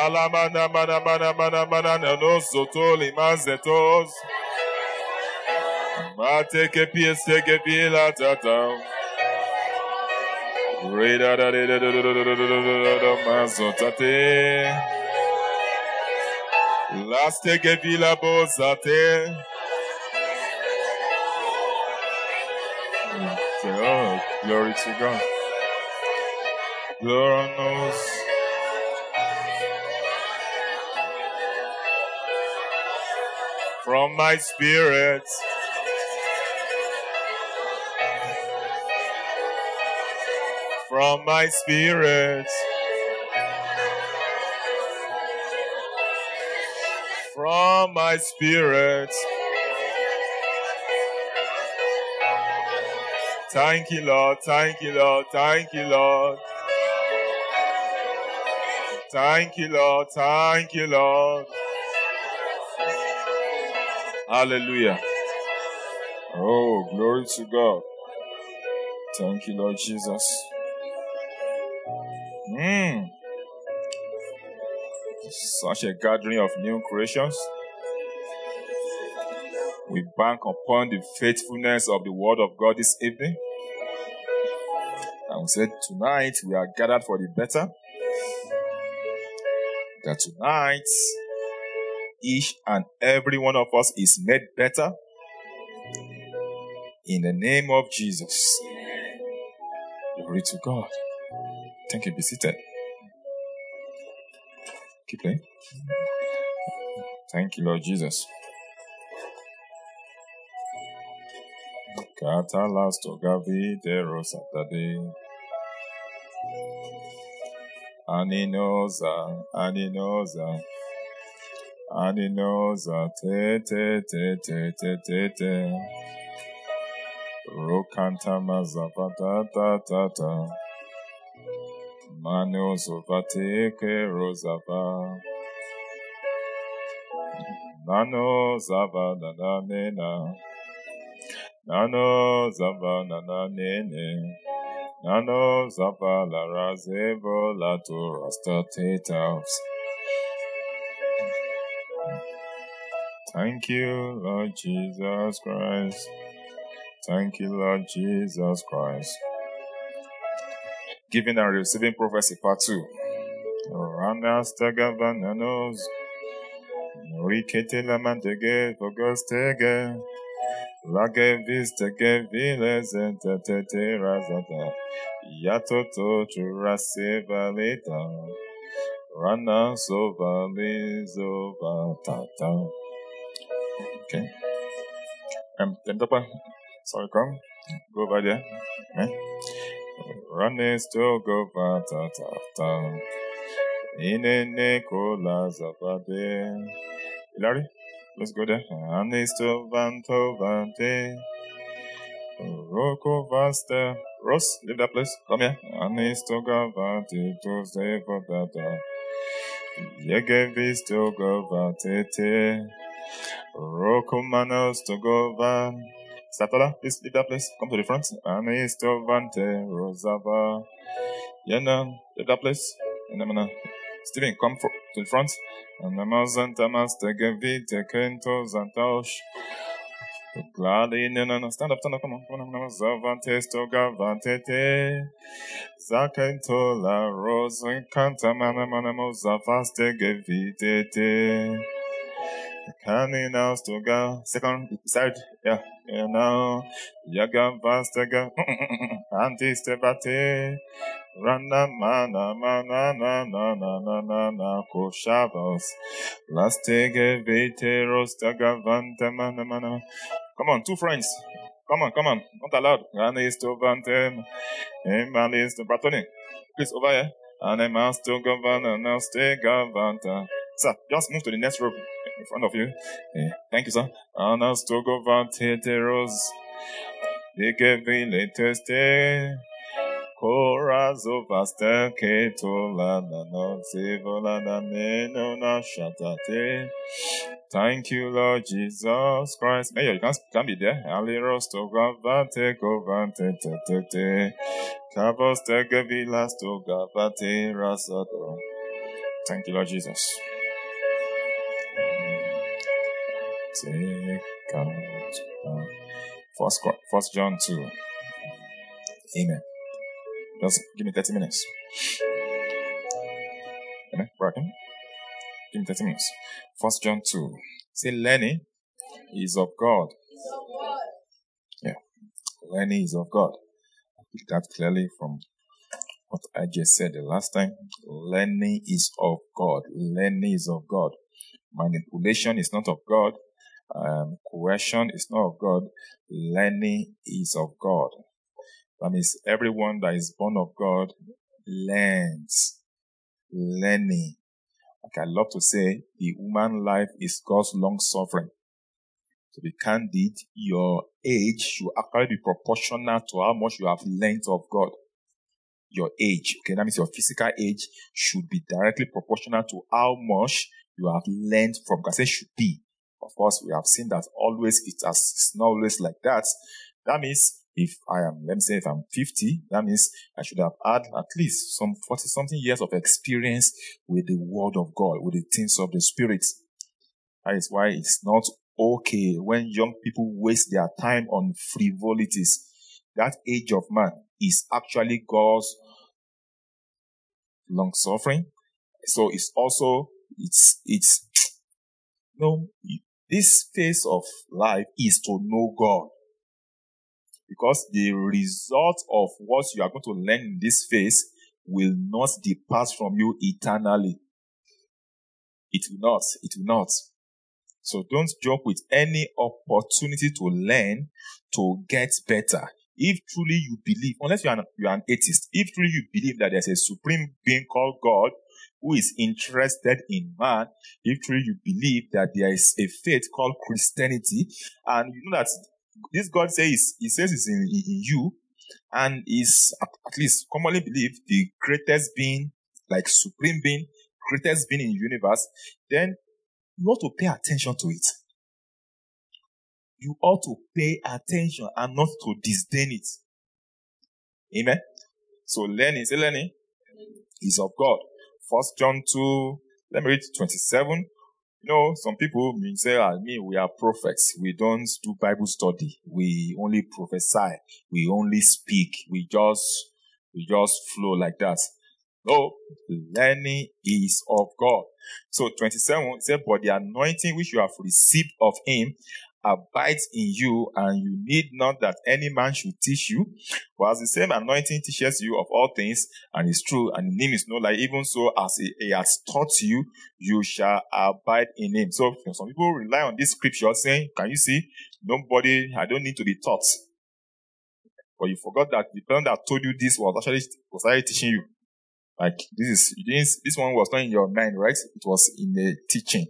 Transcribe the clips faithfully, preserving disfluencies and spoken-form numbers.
Alamana mana mana mana mana no soto limazetos. Mate ke pieste ke pila tata. Reda da da da da da da da da da mazotate. Laste ke pila bozate. Oh, glory to God. Glory knows. From my spirit, from my spirit, from my spirit. Thank you, Lord. Thank you, Lord. Thank you, Lord. Thank you, Lord. Thank you, Lord. Hallelujah. Oh, glory to God. Thank you, Lord Jesus. Mm. Such a gathering of new creations. We bank upon the faithfulness of the word of God this evening. And we said tonight we are gathered for the better. That tonight each and every one of us is made better. In the name of Jesus. Glory to God. Thank you. Be seated. Keep playing. Thank you, Lord Jesus. Catalasto Gavitero Saturday. Aninosa, Aninosa, Aninosa, te te te te te te te. Rokanta mazapata ta ta ta. Manos vateke rosava. Nano zava nana nena. Nano zava nana nene. Nano zava la razevo la to rasta tetavs. Thank you, Lord Jesus Christ. Thank you, Lord Jesus Christ. Giving and receiving prophecy part two. Ranas tagavananos. Rikete la mantege fogostege. Lage vistege viles entetete razata. Yatoto churase valeta. Rana sova lizova tata. Okay. Um, Tentapa. Sorry, come. Go over there. Eh? Run still go ta ta ta. Inene kola zapade. Hilary, let's go there. Run still vanto vante. Roko vaste. Ross, leave that place. Come here. Run still go vante to say for that. Yege vi still go vante te. Roko manos to go van. Satola, please leave that place. Come to the front. Anisto Vante Rosava. Yena, leave that place. And Stephen, come for, to the front. And Amazon Tamas Tegevite Kento Zantosh. Gladly, no, no, no, stand up, stand up, come on, come on, Zavante Stoga Vante Zakento La Rosa Canta Manamanamo Zavaste Gevite. Kani now Stoga. Second side, yeah. Yeah, now, Yaga Vastaga, Anti Stebate, Rana Mana Mana Na Na Na Na Na Na Koshavos, Lastege Veteros Tagavanta Mana Mana. Come on, two friends. Come on, come on. Not allowed. Anis to Vantem, Emalis to Bratoni. Please, over here. Anemas to Governor, now stay Gavanta. Sir, just move to the next row in front of you. Yeah. Thank you, sir. Anas to Govante Teros. They gave me latest day. Corazo Vasta Ketola Nano Zivola Nano Na Shatate. Thank you, Lord Jesus Christ. Hey, you can, can be there. Aliros to Gavate Govante Tete. Cavos Tegavilas to Gavate Rasato. Thank you, Lord Jesus. Take out. uh, First, Cor- First John two. Amen. Just give me thirty minutes. Amen. Bracken. Give me thirty minutes. First John two. Say learning is of God. Yeah. Learning is of God. I picked that clearly from what I just said the last time. Learning is of God. Learning is of God. Manipulation is not of God. Um, coercion is not of God. Learning is of God. That means everyone that is born of God learns. Learning. Like I love to say, the human life is God's long suffering. To be candid, your age should actually be proportional to how much you have learned of God. Your age, okay, that means your physical age should be directly proportional to how much you have learned from God. I say should be. Of course, we have seen that always it has, it's not always like that. That means if I am, let me say if I'm fifty, that means I should have had at least some forty something years of experience with the word of God, with the things of the Spirit. That is why it's not okay when young people waste their time on frivolities. That age of man is actually God's long suffering. So it's also, it's, it's, no, this phase of life is to know God. Because the result of what you are going to learn in this phase will not depart from you eternally. It will not. It will not. So don't jump with any opportunity to learn, to get better. If truly you believe, unless you are, an, you are an atheist, if truly you believe that there's a supreme being called God who is interested in man, if truly you believe that there is a faith called Christianity, and you know that this God says, he says it's in, in you, and is at, at least commonly believed the greatest being, like supreme being, greatest being in the universe, then you ought to pay attention to it. You ought to pay attention and not to disdain it. Amen. So learning, say learning is of God. First John two, let me read twenty-seven. You know, some people may say, I mean, we are prophets. We don't do Bible study. We only prophesy. We only speak. We just, we just flow like that. No, learning is of God. So twenty-seven, it said, but the anointing which you have received of him abides in you, and you need not that any man should teach you. For as the same anointing teaches you of all things, and is true, and in him is no lie, even so as he, he has taught you, you shall abide in him. So some people rely on this scripture saying, can you see, nobody, I don't need to be taught. But you forgot that the person that told you this was actually, was actually teaching you. Like, this is, this, this one was not in your mind, right? It was in the teaching.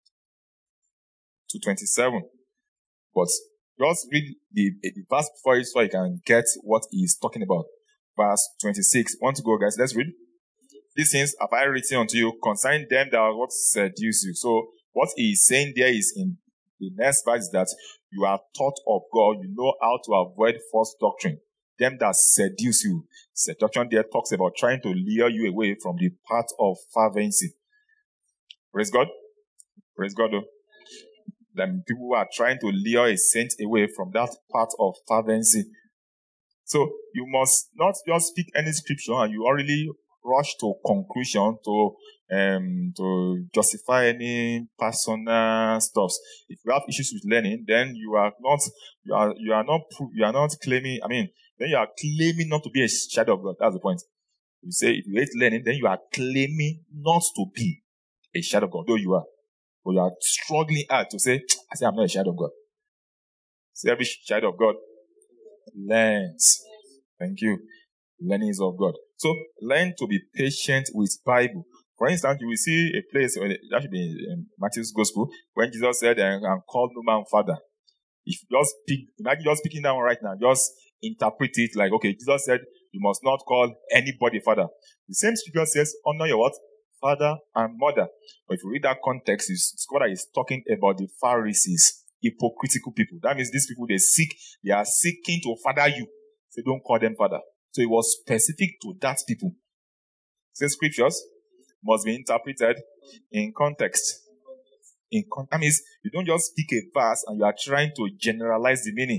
two twenty-seven. But just read the, the verse before it so you can get what he is talking about. Verse twenty-six. Want to go, guys? Let's read. These things have I written unto you concerning them that are what seduce you. So, what he is saying there is in the next verse is that you are taught of God. You know how to avoid false doctrine. Them that seduce you. Seduction there talks about trying to lure you away from the path of fervency. Praise God. Praise God, though. Then people who are trying to lure a saint away from that path of fervency. So you must not just speak any scripture and you already rush to conclusion to um to justify any personal stuffs. If you have issues with learning, then you are not you are you are not you are not claiming. I mean, then you are claiming not to be a child of God. That's the point. You say if you hate learning, then you are claiming not to be a child of God, though you are. But you are struggling hard to say, I say I'm not a child of God. Say every child of God learns. Thank you. Learning is of God. So learn to be patient with Bible. For instance, you will see a place, that should be in Matthew's Gospel, when Jesus said, and call no man father. If you just pick, imagine just picking that one right now, just interpret it like, okay, Jesus said, you must not call anybody father. The same scripture says, honor your what? Father and mother. But if you read that context, it's God that is talking about the Pharisees, hypocritical people. That means these people, they seek, they are seeking to father you. So don't call them father. So it was specific to that people. Say scriptures, must be interpreted in context. In con- that means you don't just speak a verse and you are trying to generalize the meaning.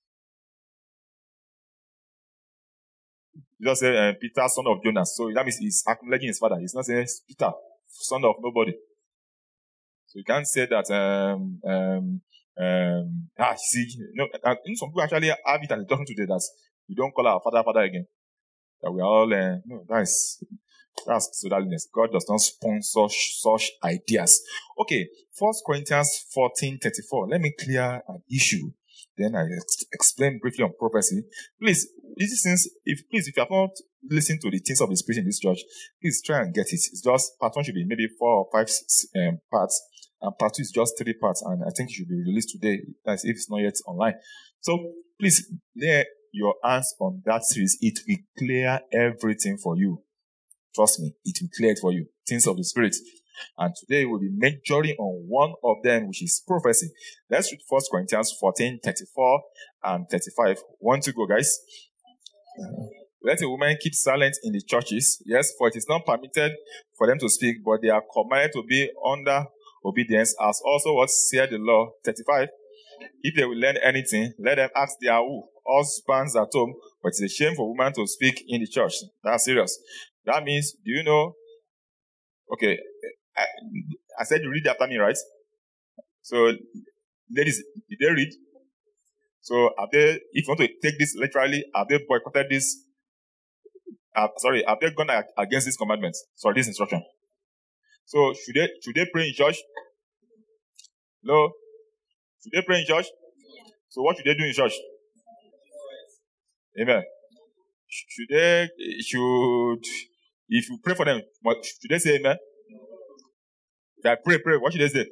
You just say, uh, Peter, son of Jonas. So that means he's acknowledging his father. He's not saying, Peter, son of nobody. So you can't say that, um, um, um, ah, see, no, uh, some people actually have it and they're talking today that we don't call our father, father again. That we are all, uh, no, that's, that's pseudologist. God does not sponsor sh- such ideas. Okay, First Corinthians fourteen thirty-four. Let me clear an issue. Then I ex- explain briefly on prophecy. Please, these things, if please, if you have not listened to the things of the Spirit in this church, please try and get it. It's just part one should be maybe four or five um, parts, and part two is just three parts, and I think it should be released today, as if it's not yet online. So please lay your hands on that series. It will clear everything for you. Trust me, it will clear it for you. Things of the Spirit. And today we'll be majoring on one of them, which is prophecy. Let's read First Corinthians fourteen thirty-four and thirty-five. One to go, guys. Let a woman keep silent in the churches. Yes, for it is not permitted for them to speak, but they are commanded to be under obedience, as also what said the law. thirty-five. If they will learn anything, let them ask their who, husbands at home, but it's a shame for women to speak in the church. That's serious. That means, do you know, okay, I, I said you read after me, right? So, ladies, did they read? So, have they, if you want to take this literally, have they boycotted this? Uh, sorry, have they gone against these commandments? Sorry, this instruction. So, should they, should they pray in church? No. Should they pray in church? So, what should they do in church? Amen. Should they, should, if you pray for them, what, should they say amen? If I pray, pray, what should they say?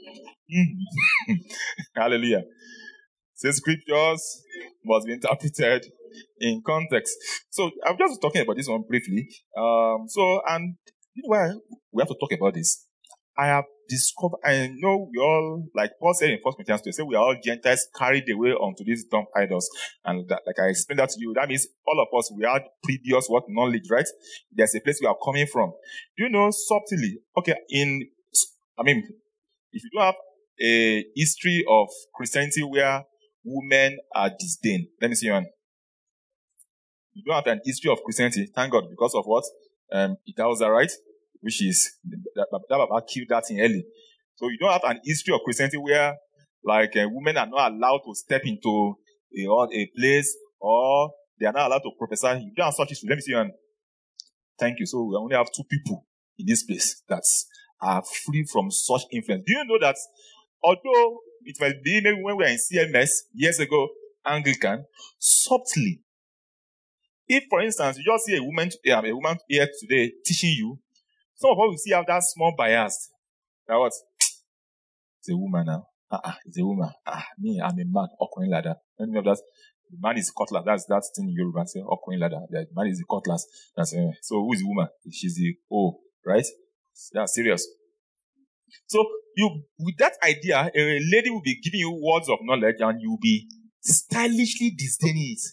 Hallelujah. So scriptures must be interpreted in context. So I'm just talking about this one briefly. Um, so, and you know why we have to talk about this? I have discovered, I know we all, like Paul said in First Corinthians two, say we are all Gentiles carried away onto these dumb idols. And that, like I explained that to you, that means all of us, we had previous what knowledge, right? There's a place we are coming from. Do you know subtly? Okay, in, I mean, if you don't have a history of Christianity where women are disdained, let me see you on. You don't have an history of Christianity, thank God, because of what? Um, Idahosa, right? Which is, that, that Baba killed that in early. So you don't have an history of Christianity where, like, uh, women are not allowed to step into a, a place, or they are not allowed to prophesy. You don't have such history. Let me see you on. Thank you. So we only have two people in this place that are free from such influence. Do you know that although it might be maybe when we were in C M S years ago, Anglican, subtly, if for instance you just see a woman, yeah, a woman here today teaching you, some of us will see have that small bias. That what? It's a woman now. Uh-uh, it's a woman. Ah, me, I'm a man. Okoin ladder. Any of that. The man is cutlass. That's that thing in Yoruba. Say Okoin ladder. The man is the cutlass. That's uh, so. Who is the woman? She's the O, right? That's serious. So you, with that idea, a lady will be giving you words of knowledge, and you'll be stylishly disdaining it.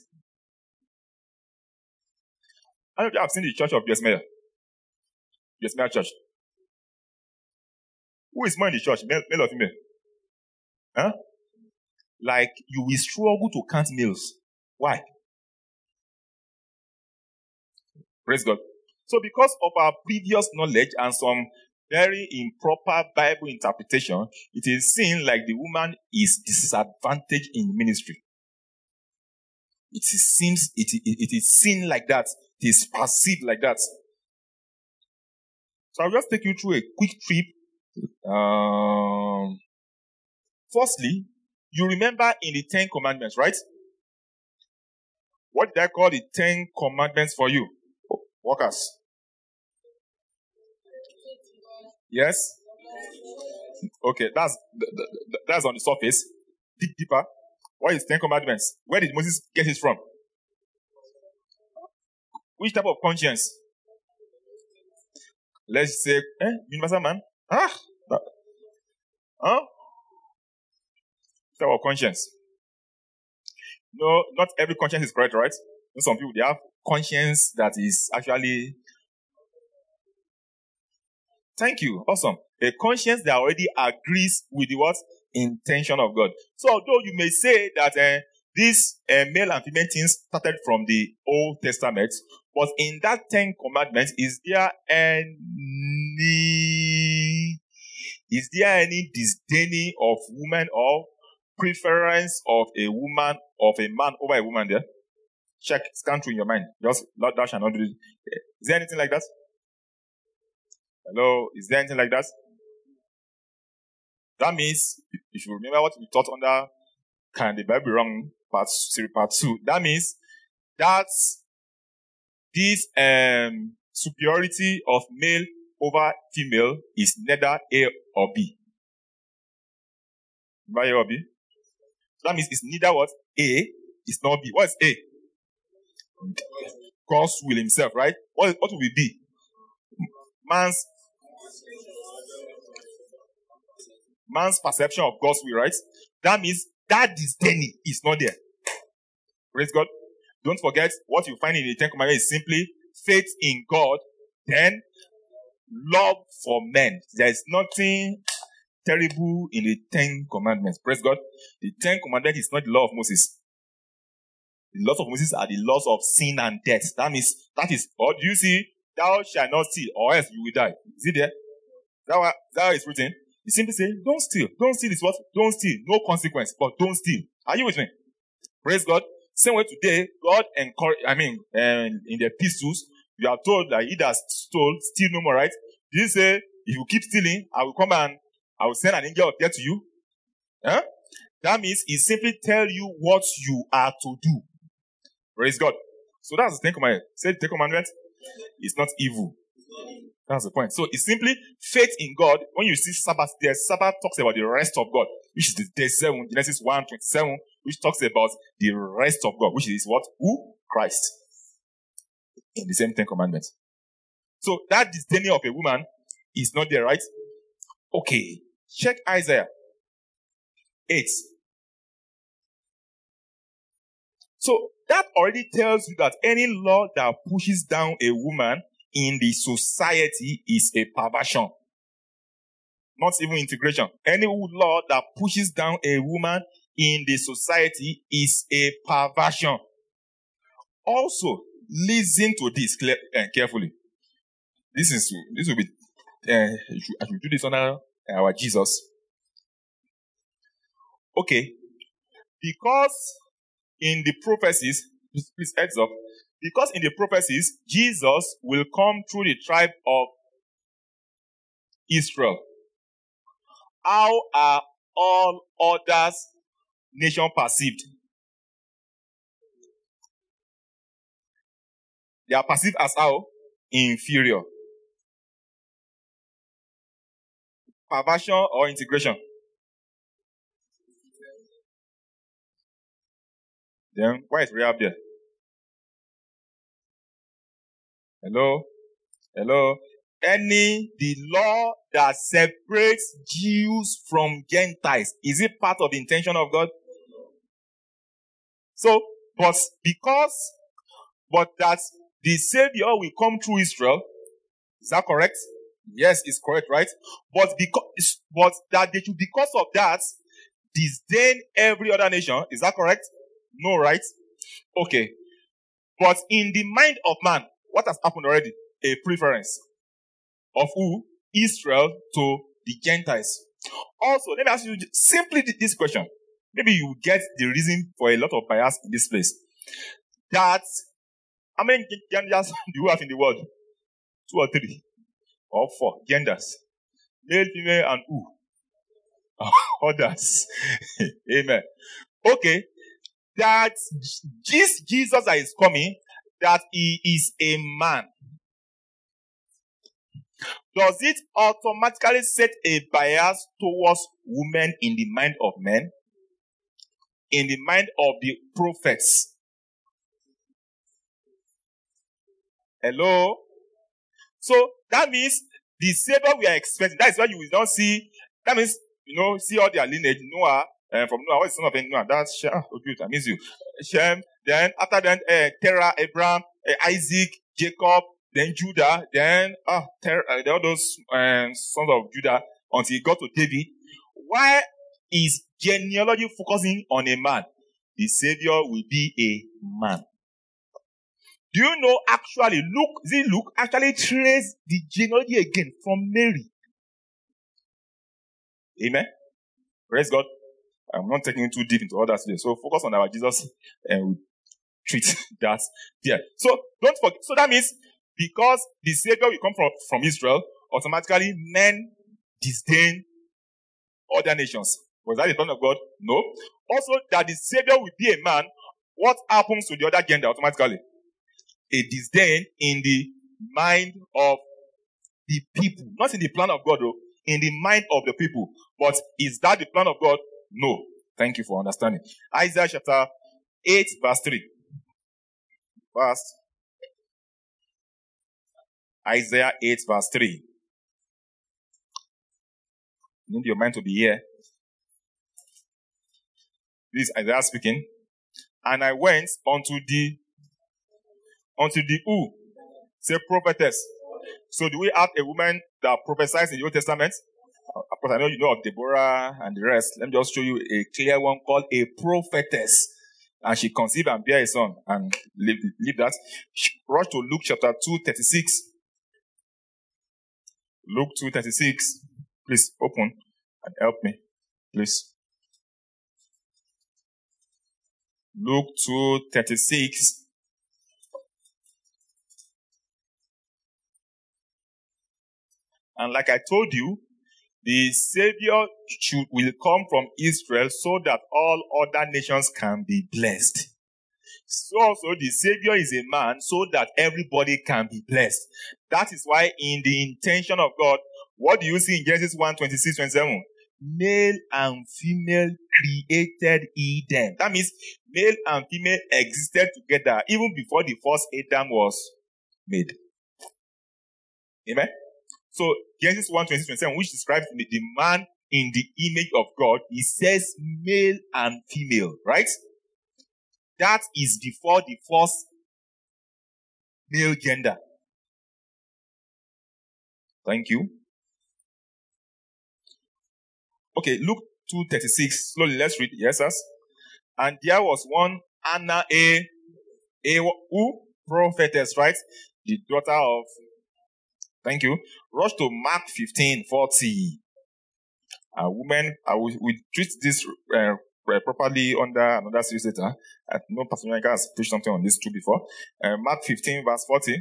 I don't know if you have seen the church of Jesmea. Jesmea Church. Who is more in the church? Male, male or female? Huh? Like, you will struggle to count males. Why? Praise God. So because of our previous knowledge and some very improper Bible interpretation, it is seen like the woman is disadvantaged in ministry. It is, seems, it, it, it is seen like that. It is perceived like that. So I'll just take you through a quick trip. Um, firstly, you remember in the Ten Commandments, right? What did I call the Ten Commandments for you? Workers. Yes? Okay, that's that's on the surface. Dig deeper. What is Ten Commandments? Where did Moses get it from? Which type of conscience? Let's say, eh, universal man? Ah, huh? Type of conscience. No, not every conscience is correct, right? Some people, they have conscience that is actually Thank you. Awesome. A conscience that already agrees with the what? Intention of God. So although you may say that uh, this uh, male and female things started from the Old Testament, but in that Ten Commandments, is there any is there any disdaining of women or preference of a woman of a man over a woman there? Check, scan through in your mind. Just that shall not do it. Is there anything like that? Hello, is there anything like that? That means, if you remember what we taught under Can the Bible Be Wrong, part, part two, that means that this um, superiority of male over female is neither A or B. Remember A or B? That means it's neither what? A, it's not B. What is A? God's will himself, right? What, what will be B? Man's man's perception of God's will, right? That means that disdain is not there. Praise God. Don't forget, what you find in the Ten Commandments is simply faith in God, then love for men. There is nothing terrible in the Ten Commandments. Praise God. The Ten Commandments is not the law of Moses. The laws of Moses are the laws of sin and death. That means, that is, or do you see, thou shalt not steal, or else you will die. Is it there? Is that what, is that what it's written? You simply say, don't steal. Don't steal is what? Don't steal. No consequence, but don't steal. Are you with me? Praise God. Same way today, God encourage, I mean, um, in the epistles, you are told that he that stole, steal no more, right? Did he say, if you keep stealing, I will come and I will send an angel of death to you? Huh? That means he simply tell you what you are to do. Praise God. So that's the Ten Commandments. Say the Ten Commandments. It's not evil. That's the point. So it's simply faith in God. When you see Sabbath there, Sabbath talks about the rest of God, which is the day seven, Genesis one twenty-seven, which talks about the rest of God, which is what? Who? Christ. In the same Ten Commandments. So that disdaining of a woman is not there, right? Okay. Check Isaiah eight. So that already tells you that any law that pushes down a woman in the society is a perversion. Not even integration. Any law that pushes down a woman in the society is a perversion. Also, listen to this clear, uh, carefully. This is this will be. Uh, I should do this under our Jesus. Okay, because in the prophecies, please heads up. Because in the prophecies, Jesus will come through the tribe of Israel. How are all others nations perceived? They are perceived as how? Inferior. Perversion or integration? Then why is Rahab there? Hello? Hello? Any, the law that separates Jews from Gentiles, is it part of the intention of God? So, but because, but that the Savior will come through Israel, is that correct? Yes, it's correct, right? But because, but that they should, because of that, disdain every other nation, is that correct? No, right? Okay. But in the mind of man, what has happened already? A preference of who? Israel to the Gentiles. Also, let me ask you simply this question. Maybe you get the reason for a lot of bias in this place. That, how many genders do you have in the world? Two or three? Or four genders? Male, female, and who? Others. Amen. Okay. That this Jesus that is coming, that he is a man. Does it automatically set a bias towards women in the mind of men? In the mind of the prophets? Hello? So that means the Savior we are expecting, that is why you will not see, that means, you know, see all their lineage, Noah, uh, from Noah, what is the son of Noah? That's Shem, oh good, I miss you. Shem, then after that, uh, Terah, Abraham, uh, Isaac, Jacob, then Judah, then ah, ter- uh, all those um, sons of Judah, until he got to David. Why is genealogy focusing on a man? The Savior will be a man. Do you know, actually, Luke, see, Luke actually traced the genealogy again from Mary. Amen? Praise God. I'm not taking too deep into all that today. So focus on our Jesus and we treat that there. So don't forget. So that means because the Savior will come from, from Israel, automatically men disdain other nations. Was that the plan of God? No. Also, that the Savior will be a man, what happens to the other gender automatically? A disdain in the mind of the people. Not in the plan of God, though. In the mind of the people. But is that the plan of God? No. Thank you for understanding. Isaiah chapter eight, verse three. First. Isaiah eight, verse three. You need your mind to be here. This is Isaiah speaking. And I went unto the unto the who? Say prophetess. So do we have a woman that prophesies in the Old Testament? Of course, I know you know of Deborah and the rest. Let me just show you a clear one called a prophetess. And she conceived and bare a son. And leave, leave that. Rush to Luke chapter two, thirty-six. Luke two, thirty-six. Please open and help me. Please. Luke two, thirty-six. And like I told you, the Savior should, will come from Israel so that all other nations can be blessed. So also the Savior is a man so that everybody can be blessed. That is why in the intention of God, what do you see in Genesis one, twenty-six, twenty-seven? Male and female created he them. That means male and female existed together even before the first Adam was made. Amen? So Genesis one, twenty-six, twenty-seven, which describes the, the man in the image of God, it says male and female, right? That is before the first male gender. Thank you. Okay, Luke two thirty-six. Slowly, let's read. Yes, sir. And there was one Anna, a, a who? Prophetess, right? The daughter of. Thank you. Rush to Mark fifteen forty. A woman, I will we treat this uh, properly under another series later. I know Pastor Yanka has preached something on this too before. Uh, Mark fifteen verse forty.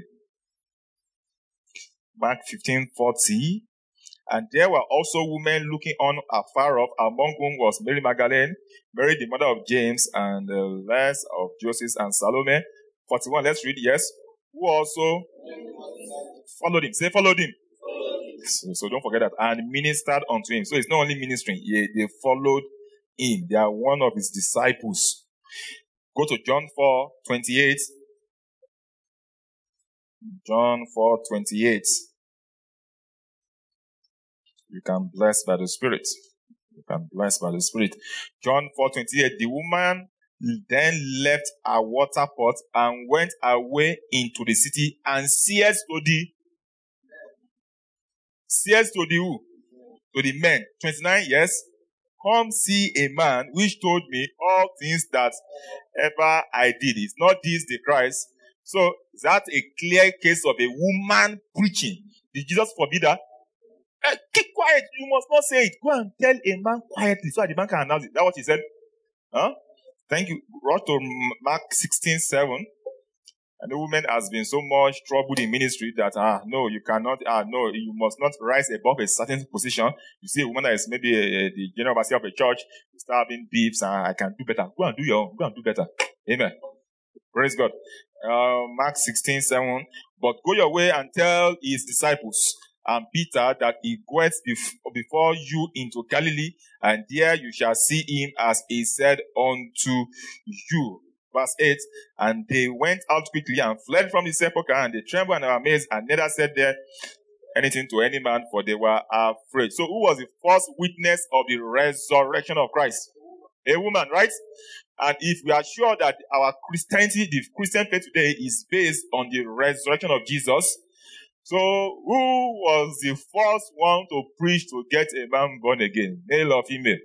Mark fifteen forty. And there were also women looking on afar off, among whom was Mary Magdalene, Mary the mother of James, and the rest of Joseph and Salome. forty-one, let's read, yes. Who also followed him. Say, followed him. So, so don't forget that. And ministered unto him. So it's not only ministering. Yeah, they followed him. They are one of his disciples. Go to John four twenty-eight. John four twenty-eight. You can bless by the Spirit. You can bless by the Spirit. John four twenty-eight. The woman then left her water pot and went away into the city and says to the says to the who? To the men. twenty-nine, yes. Come see a man which told me all things that ever I did. Is not this the Christ? So is that a clear case of a woman preaching? Did Jesus forbid her? Uh, keep quiet. You must not say it. Go and tell a man quietly so that the man can announce it. That's what he said. Huh? Thank you. Rush to Mark sixteen seven. And the woman has been so much troubled in ministry that, ah, no, you cannot, ah, no, you must not rise above a certain position. You see a woman that is maybe a, a, the general overseer of a church, you start having beefs, and I can do better. Go and do your own. Go and do better. Amen. Praise God. Uh, Mark sixteen seven. But go your way and tell his disciples and Peter that he goeth before you into Galilee, and there you shall see him as he said unto you. Verse eight, and they went out quickly and fled from the sepulchre, and they trembled and were amazed, and neither said there anything to any man, for they were afraid. So who was the first witness of the resurrection of Christ? A woman, right? And if we are sure that our Christianity, the Christian faith today is based on the resurrection of Jesus, So, who was the first one to preach to get a man born again? Male or female?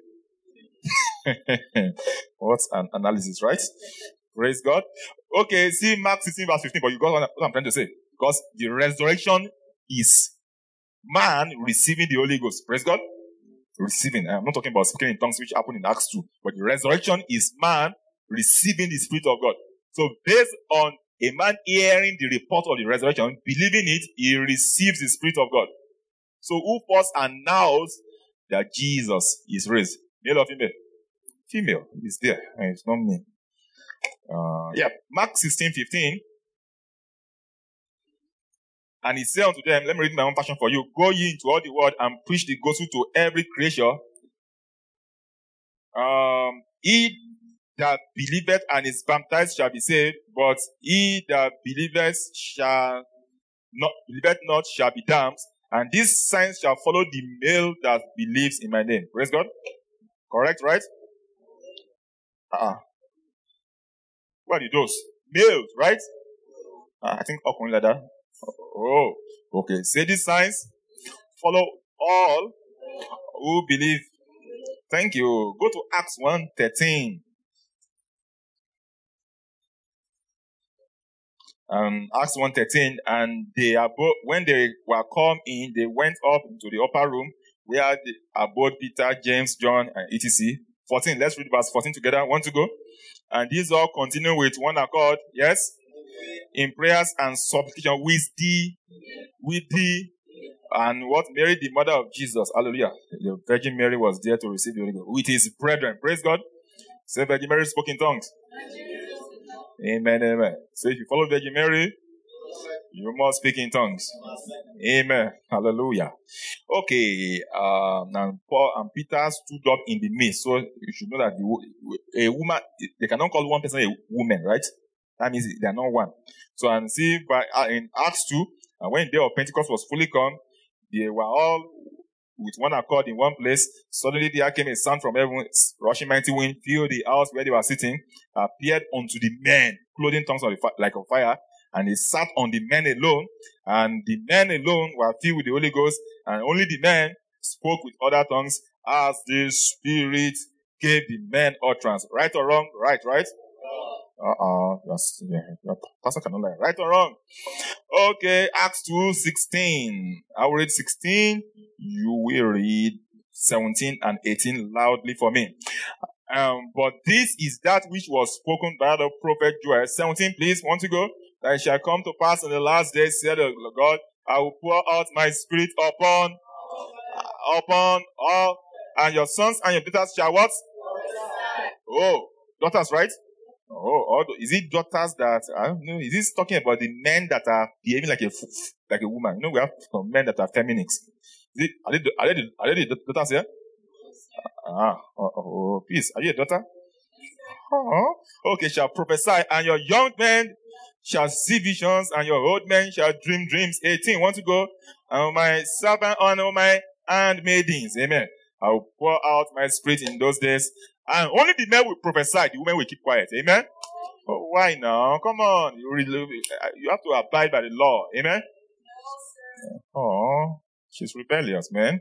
What an analysis, right? Praise God. Okay, see Mark sixteen verse fifteen, but you got what I'm trying to say. Because the resurrection is man receiving the Holy Ghost. Praise God. Receiving. I'm not talking about speaking in tongues, which happened in Acts two. But the resurrection is man receiving the Spirit of God. So based on a man hearing the report of the resurrection, believing it, he receives the Spirit of God. So who first announced that Jesus is raised? Male or female? Female. It's there. It's not me. Uh, yeah. Mark sixteen fifteen. And he said unto them, let me read my own version for you. Go ye into all the world and preach the gospel to every creature. Um, he that believeth and is baptized shall be saved, but he that believeth shall not believeth not shall be damned. And these signs shall follow the male that believes in my name. Praise God. Correct, right? Uh-uh. What are those? Males, right? Uh, I think Okun Lada. Oh, okay. Say these signs follow all who believe. Thank you. Go to Acts one thirteen. Um, Acts one thirteen, and they abode, when they were come in, they went up into the upper room where they abode Peter, James, John, and et cetera. fourteen, let's read verse fourteen together. Want to go? And these all continue with one accord, yes, in prayers and supplication with the, with the, and what? Mary, the mother of Jesus, hallelujah. The Virgin Mary was there to receive the Holy Ghost with his brethren. Praise God. Say Virgin Mary spoke in tongues. Amen, amen. So if you follow Virgin Mary, you must speak in tongues. Amen. Hallelujah. Okay. Um, and Paul and Peter stood up in the midst. So you should know that the, a woman, they cannot call one person a woman, right? That means they are not one. So and see, by uh, in Acts two, and when the day of Pentecost was fully come, they were all with one accord in one place. Suddenly there came a sound from heaven, rushing mighty wind, filled the house where they were sitting, appeared unto the men, clothing tongues of the fi- like a fire, and he sat on the men alone, and the men alone were filled with the Holy Ghost, and only the men spoke with other tongues as the Spirit gave the men utterance. Right or wrong? Right, right? Uh-uh. That's, yeah, Pastor cannot lie. Right or wrong? Okay, Acts two sixteen. I will read sixteen. You will read seventeen and eighteen loudly for me. Um, but this is that which was spoken by the prophet Joel. seventeen, please. Want to go? That it shall come to pass in the last days, said the God, I will pour out my spirit upon, upon all, and your sons and your daughters shall what? Oh, daughters, right? Oh, although, is it daughters that, I don't know, is this talking about the men that are behaving like a, like a woman? You know, we have some men that are feminists. Is it, are they, are they, are they the daughters here? Ah, oh, oh, oh, please, are you a daughter? Oh, okay, shall prophesy, and your young men shall see visions, and your old men shall dream dreams. eighteen, want to go? And my servant honor my handmaidens. Amen. I will pour out my spirit in those days, and only the men will prophesy, the women will keep quiet. Amen. Oh, why now? Come on. You, really, you have to abide by the law. Amen. Oh, she's rebellious, man.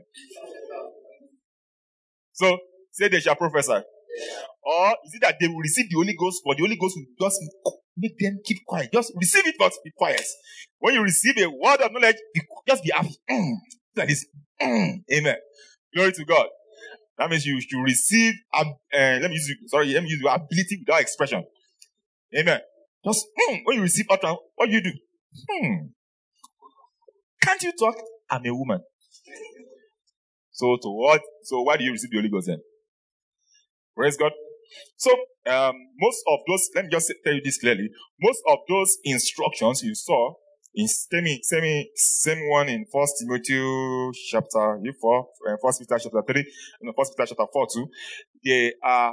So, say they shall prophesy. Or is it that they will receive the Holy Ghost, but the Holy Ghost will just make them keep quiet? Just receive it, but be quiet. When you receive a word of knowledge, be, just be happy. Mm, like this. Mm, amen. Glory to God. That means you should receive, uh, let me use, sorry, let me use your ability without expression. Amen. Just, mm, when you receive utterance, what do you do? Hmm. Can't you talk? I'm a woman. So to what? So why do you receive the Holy Ghost then? Praise God. So, um, most of those, let me just tell you this clearly. Most of those instructions you saw in same, same, same one in First Timothy chapter four, uh, First Peter chapter three, and First Peter chapter four too. They are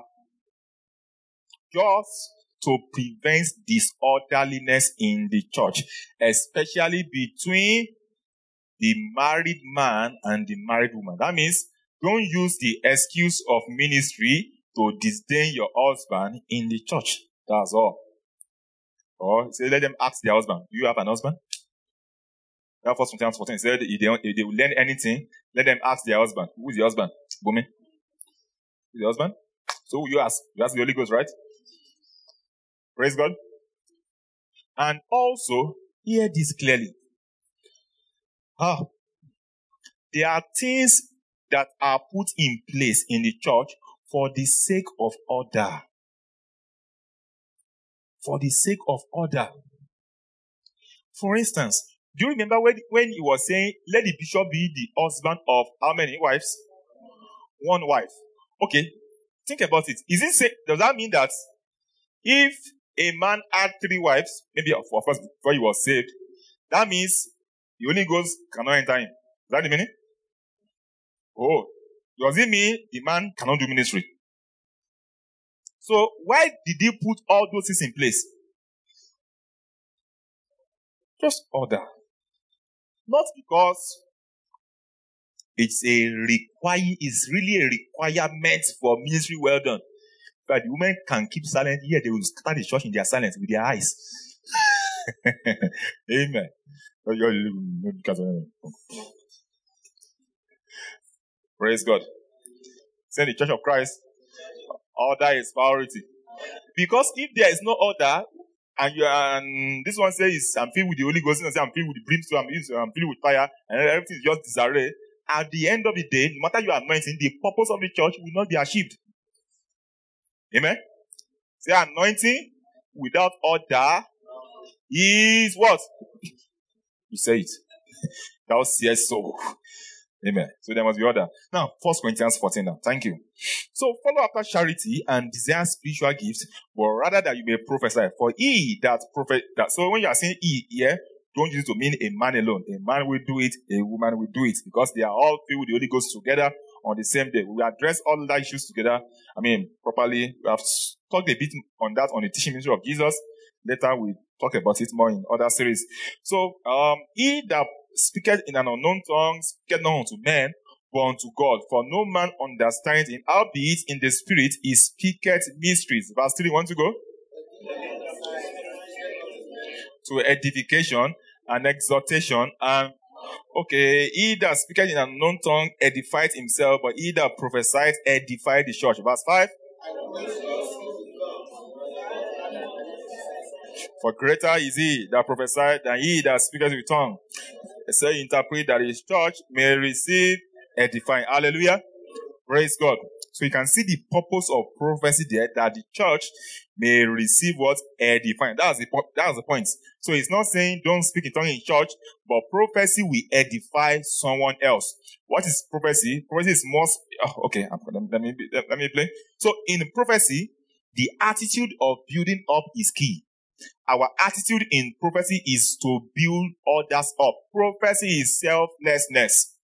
just to prevent disorderliness in the church, especially between the married man and the married woman. That means don't use the excuse of ministry to disdain your husband in the church. That's all. Or say, let them ask their husband, do you have an husband? That First Corinthians fourteen said, if they, if they will learn anything, let them ask their husband. Who is the husband? Bumi. Who is the husband? So who you ask? You ask the Holy Ghost, right? Praise God. And also, hear this clearly. Ah, there are things that are put in place in the church for the sake of order. For the sake of order. For instance, do you remember when, when he was saying, let the bishop be the husband of how many wives? One wife. Okay, think about it. Is it say, does that mean that if a man had three wives, maybe of course before he was saved, that means the Holy Ghost cannot enter him? Is that the meaning? Oh, does it mean the man cannot do ministry? So why did he put all those things in place? Just order. Not because it's a require, it's really a requirement for ministry well done. But the women can keep silent here. They will start the church in their silence with their eyes. Amen. Praise God. Say the Church of Christ, order is priority. Because if there is no order, and you are, and this one says, I'm filled with the Holy Ghost, and say I'm filled with the brimstone, I'm, I'm filled with fire, and everything is just disarray. At the end of the day, no matter your anointing, the purpose of the church will not be achieved. Amen? Say anointing without order is what? You say it. Thou sayest so. Amen. So there must be order. Now, First Corinthians fourteen now. Thank you. So follow after charity and desire spiritual gifts, but rather that you may prophesy. For he that prophet that so when you are saying he here, don't use it to mean a man alone. A man will do it, a woman will do it, because they are all filled with the Holy Ghost together on the same day. We will address all the issues together. I mean, properly. We have talked a bit on that on the teaching ministry of Jesus. Later we talk about it more in other series. So um he that speaketh in an unknown tongue, speaketh not unto men, but unto God. For no man understandeth him, albeit in the spirit he speaketh mysteries. Verse three, want to go? To edification and exhortation, and okay, he that speaketh in an unknown tongue edifieth himself, but he that prophesieth edifieth the church. Verse five. For greater is he that prophesieth than he that speaketh with tongue. So interpret that his church may receive edifying. Hallelujah. Praise God. So you can see the purpose of prophecy there, that the church may receive what? Edifying. That's the, that's the point. So it's not saying don't speak in tongue in church, but prophecy will edify someone else. What is prophecy? Prophecy is more... Oh, okay, let me, let me play. So in prophecy, the attitude of building up is key. Our attitude in prophecy is to build others up. Prophecy is selflessness.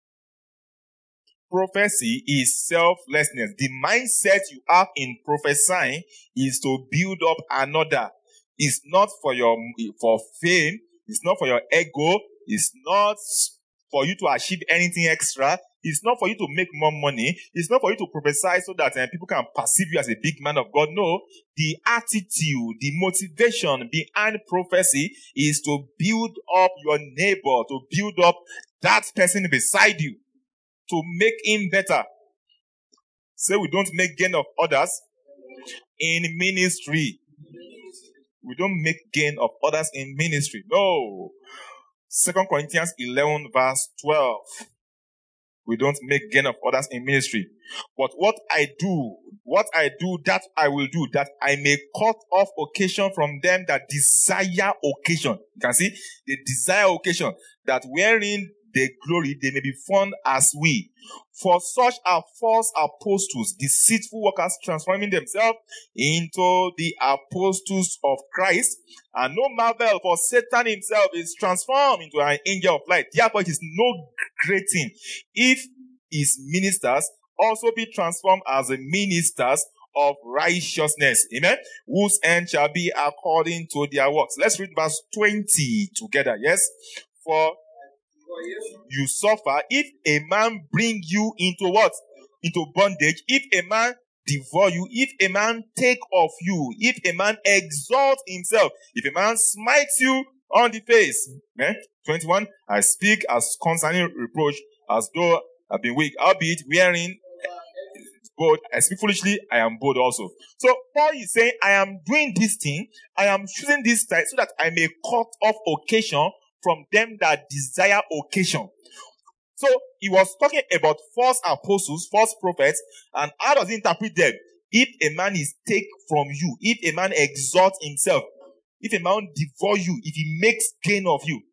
Prophecy is selflessness. The mindset you have in prophesying is to build up another. It's not for your for fame. It's not for your ego. It's not for you to achieve anything extra. It's not for you to make more money. It's not for you to prophesy so that uh, people can perceive you as a big man of God. No, the attitude, the motivation behind prophecy is to build up your neighbor, to build up that person beside you, to make him better. Say we don't make gain of others in ministry. We don't make gain of others in ministry. No. Second Corinthians eleven verse twelve. We don't make gain of others in ministry. But what I do, what I do, that I will do, that I may cut off occasion from them that desire occasion. You can see, they desire occasion, that wherein they glory, they may be found as we. For such are false apostles, deceitful workers, transforming themselves into the apostles of Christ. And no marvel, for Satan himself is transformed into an angel of light. Therefore, it is no great thing if his ministers also be transformed as the ministers of righteousness. Amen. Whose end shall be according to their works. Let's read verse twenty together. Yes. For you suffer if a man bring you into what? Into bondage. If a man devour you, if a man take of you, if a man exalt himself, if a man smites you on the face. Okay? twenty-one, I speak as concerning reproach, as though I've been weak, albeit wearing bold. I speak foolishly, I am bold also. So Paul is saying, I am doing this thing, I am choosing this side so that I may cut off occasion from them that desire occasion. So he was talking about false apostles, false prophets, and how does he interpret them? If a man is take from you, if a man exalts himself, if a man devour you, if he makes gain of you,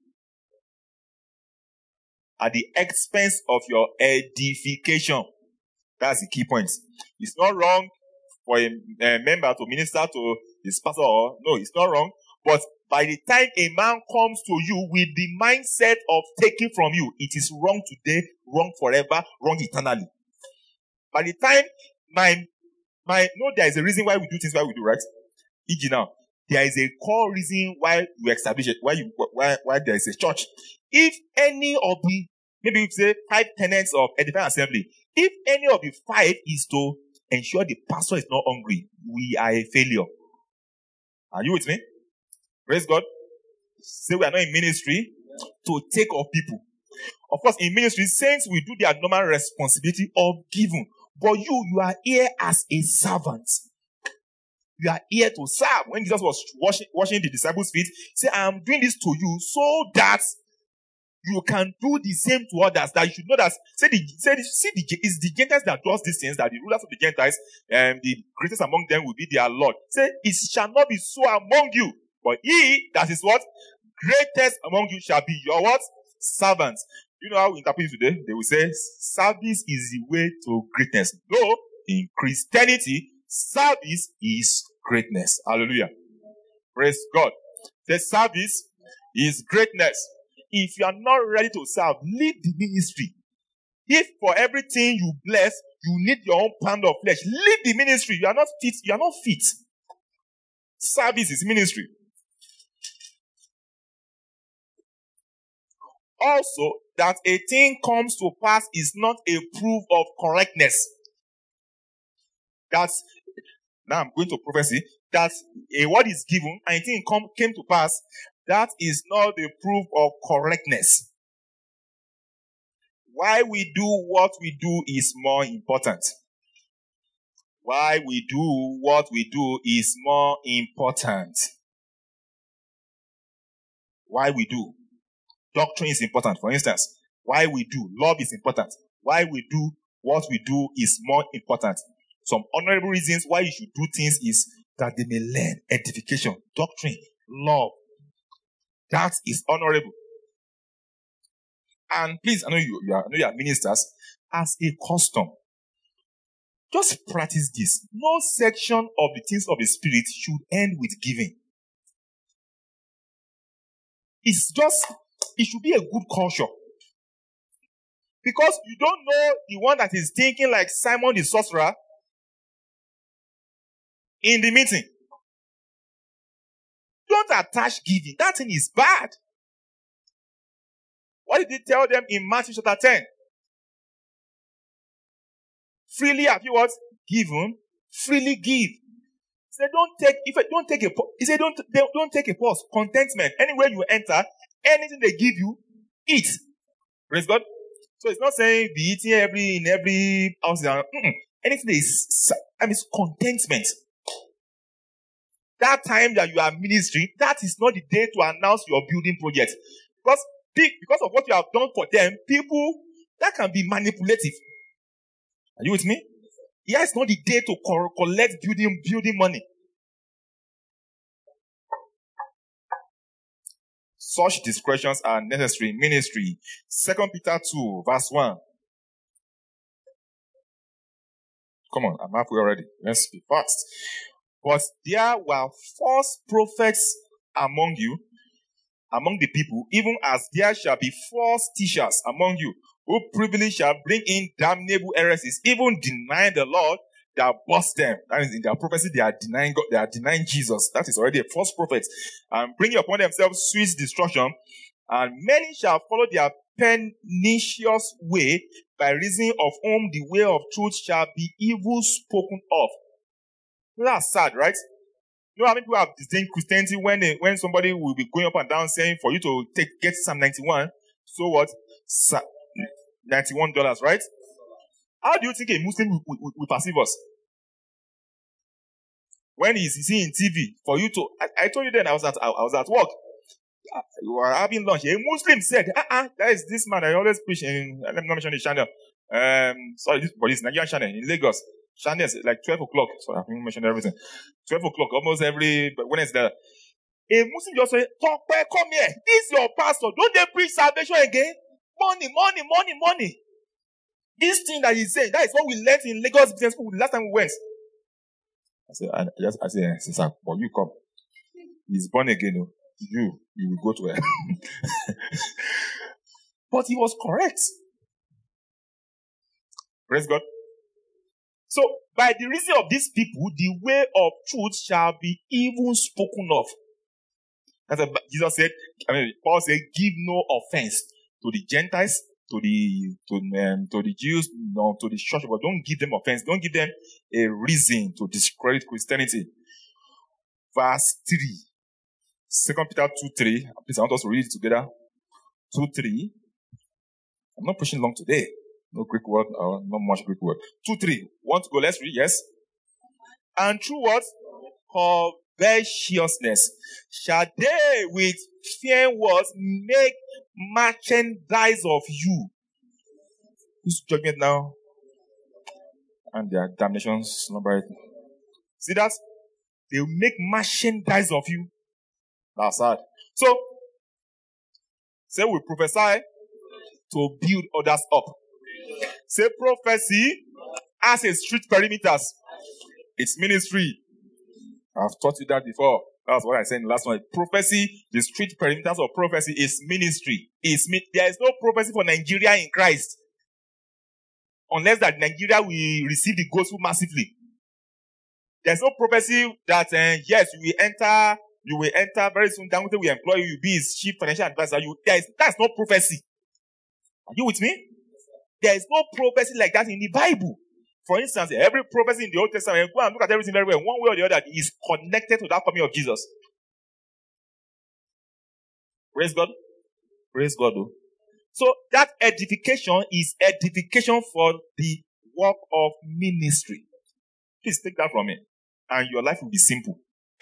at the expense of your edification. That's the key point. It's not wrong for a, a member to minister to his pastor. Or, no, it's not wrong. But by the time a man comes to you with the mindset of taking from you, it is wrong today, wrong forever, wrong eternally. By the time my, my, no, there is a reason why we do things why we do, right? E G now, there is a core reason why we establish it, why you, why, why there is a church. If any of the, maybe we say five tenets of edifying assembly, if any of the five is to ensure the pastor is not hungry, we are a failure. Are you with me? Praise God. Say we are not in ministry to take of people. Of course, in ministry, saints will do their normal responsibility of giving. But you, you are here as a servant. You are here to serve. When Jesus was washing, washing the disciples' feet, he said, I am doing this to you so that you can do the same to others. That you should know that, say the, say the, see the, it's the Gentiles that does these things, that the rulers of the Gentiles, and um, the greatest among them will be their Lord. Say, it shall not be so among you. But he that is what? Greatest among you shall be your what? Servants. You know how we interpret it today? They will say, service is the way to greatness. No, in Christianity, service is greatness. Hallelujah. Praise God. The service is greatness. If you are not ready to serve, leave the ministry. If for everything you bless, you need your own pound of flesh, leave the ministry. You are not fit. You are not fit. Service is ministry. Also, that a thing comes to pass is not a proof of correctness. That's, now I'm going to prophecy, that a word is given and a thing come, came to pass, that is not the proof of correctness. Why we do what we do is more important. Why we do what we do is more important. Why we do. Doctrine is important. For instance, why we do. Love is important. Why we do what we do is more important. Some honorable reasons why you should do things is that they may learn edification, doctrine, love. That is honorable. And please, I know you, you are, I know you are ministers, as a custom. Just practice this. No section of the things of the Spirit should end with giving. It's just, it should be a good culture. Because you don't know the one that is thinking like Simon the sorcerer in the meeting. Don't attach giving. That thing is bad. What did he tell them in Matthew chapter ten? Freely have you what? Given. Freely give. He said, don't take, if I don't take a, he said, don't, don't take a pause. Contentment. Anywhere you enter, anything they give you, eat. Praise God. So it's not saying be eating every, in every house. Mm-mm. Anything that is, I mean, it's contentment. That time that you are ministering, that is not the day to announce your building project. Because, because of what you have done for them, people, that can be manipulative. Are you with me? Yeah, it's not the day to co- collect building, building money. Such discretions are necessary in ministry. Second Peter two, verse one. Come on, I'm halfway already. Let's be fast. But there were false prophets among you, among the people, even as there shall be false teachers among you, who privily shall bring in damnable heresies, even denying the Lord that bought them. That is, in their prophecy, they are denying God, they are denying Jesus. That is already a false prophet. And bringing upon themselves sweet destruction, and many shall follow their pernicious way, by reason of whom the way of truth shall be evil spoken of. That's sad, right? You know how many people have disdained Christianity when they, when somebody will be going up and down saying for you to take get Psalm ninety-one, so what? Sa- ninety-one dollars, right? How do you think a Muslim will, will, will perceive us? When he's seeing T V, for you to, I, I told you then I was at I, I was at work. You were having lunch. A Muslim said, uh-uh, that is this man I always preach in, let me not mention the channel. Um, sorry, this, but it's Nigerian channel in Lagos. Channel is like twelve o'clock. So I think mentioned everything. twelve o'clock, almost every Wednesday. A Muslim just said, come here. This is your pastor. Don't they preach salvation again? Money, money, money, money. This thing that he's saying, that is what we learned in Lagos Business School last time we went. I said, I just, I said, sister, but you come. He's born again. Oh. You, you will go to hell. But he was correct. Praise God. So, by the reason of these people, the way of truth shall be even spoken of. That's what Jesus said. I mean, Paul said, give no offense to the Gentiles, to the to, um, to the Jews, no, to the church, but don't give them offense. Don't give them a reason to discredit Christianity. Verse three. Second Peter two three. Please, I want us to read it together. two three. I'm not pushing long today. No Greek word, uh, not much Greek word. two three. Want to go? Let's read, yes. And through what? Covetousness shall they with fair words make merchandise of you. Whose judgment now? And their damnations number. See that? They will make merchandise of you. That's sad. So, say we prophesy to build others up. Say prophecy as a street perimeters. It's ministry. I've taught you that before. That's what I said in the last one. Prophecy, the street perimeters of prophecy is ministry. It's, there is no prophecy for Nigeria in Christ. Unless that Nigeria will receive the gospel massively. There's no prophecy that, uh, yes, you will enter, you will enter very soon. Dangote will employ you, you'll be his chief financial advisor. You, there is, that's not prophecy. Are you with me? There is no prophecy like that in the Bible. For instance, every prophecy in the Old Testament, go and look at everything very well. One way or the other is connected to that coming of Jesus. Praise God. Praise God. Though. So that edification is edification for the work of ministry. Please take that from me. And your life will be simple.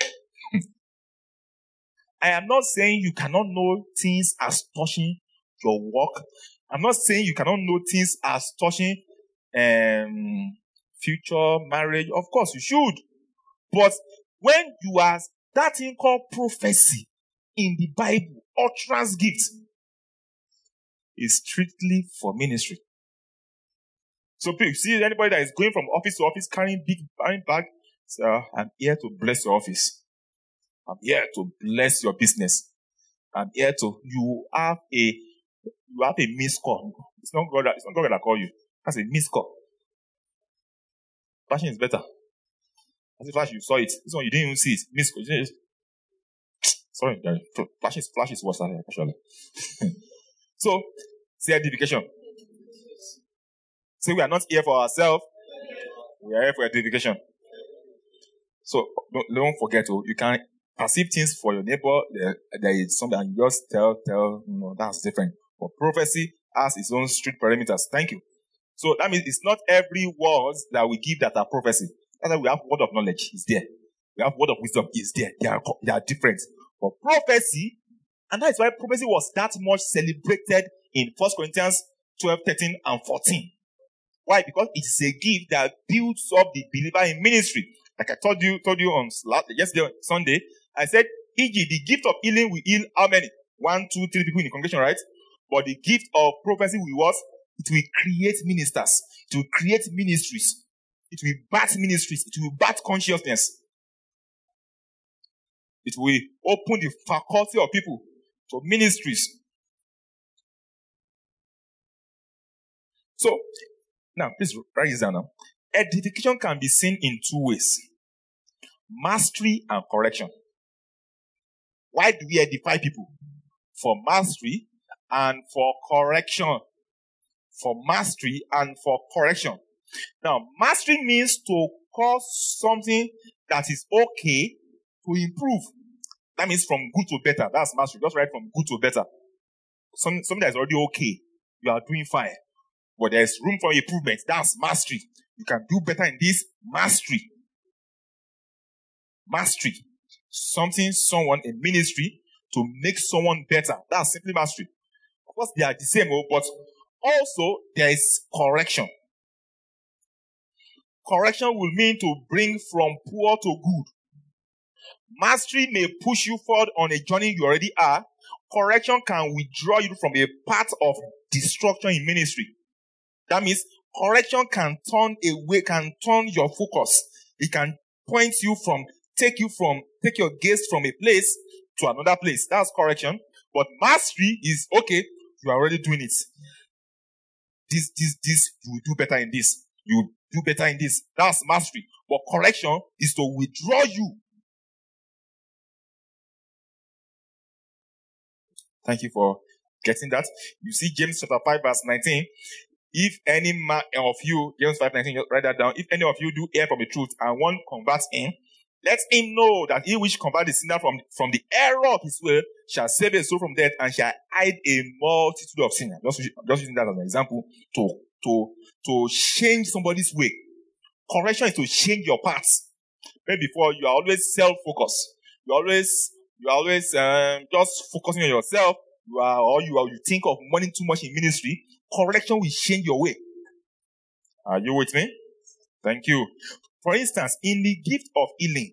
I am not saying you cannot know things as touching your work. I'm not saying you cannot know things as touching um, future marriage. Of course, you should. But when you are that thing called prophecy in the Bible, utterance gift, is strictly for ministry. So please, see anybody that is going from office to office carrying big carrying bag, say, uh, I'm here to bless your office. I'm here to bless your business. I'm here to, you have a, you have a missed call. It's not God that, it's not God that call you. That's a missed call. Flashing is better. As if flash, you saw it. This one, you didn't even see it. Missed call. Sorry, flash is, flash is worse than actually. So, say edification. Say we are not here for ourselves. We are here for edification. So, don't, don't forget, oh, you can perceive things for your neighbor. There, there is something and you just tell, tell, you know, that's different. But prophecy has its own strict parameters. Thank you. So, that means it's not every word that we give that are prophecy. That's why we have word of knowledge. It's there. We have word of wisdom. It's there. They are, they are different. But prophecy, and that is why prophecy was that much celebrated in First Corinthians twelve, thirteen, and fourteen. Why? Because it is a gift that builds up the believer in ministry. Like I told you, told you on yesterday, Sunday, I said, for example, the gift of healing will heal how many? One, two, three people in the congregation, right? But the gift of prophecy will what? It will create ministers. It will create ministries. It will birth ministries. It will birth consciousness. It will open the faculty of people to ministries. So, now, please write this down now. Edification can be seen in two ways. Mastery and correction. Why do we edify people? For mastery and for correction. For mastery and for correction. Now, mastery means to cause something that is okay to improve. That means from good to better. That's mastery. Just write from good to better. Some, something that's already okay. You are doing fine. But there's room for improvement. That's mastery. You can do better in this. Mastery. Mastery. Something, someone, a ministry to make someone better. That's simply mastery. Of course, they are the same, but also there is correction. Correction will mean to bring from poor to good. Mastery may push you forward on a journey you already are. Correction can withdraw you from a path of destruction in ministry. That means correction can turn away, can turn your focus. It can point you from, take you from, take your gaze from a place to another place. That's correction. But mastery is, okay, you are already doing it. This, this, this, you will do better in this. You will do better in this. That's mastery. But correction is to withdraw you. Thank you for getting that. You see James chapter five verse nineteen. If any man of you, James five nineteen, just write that down. If any of you do err from the truth and one converts him, let him know that he which convert the sinner from, from the error of his way shall save a soul from death and shall hide a multitude of sinners. Just, just using that as an example to, to, to change somebody's way. Correction is to change your paths. Maybe before you are always self-focused. You always, you are always um, just focusing on yourself. You are, or you are, you think of money too much in ministry. Correction will change your way. Are you with me? Thank you. For instance, in the gift of healing,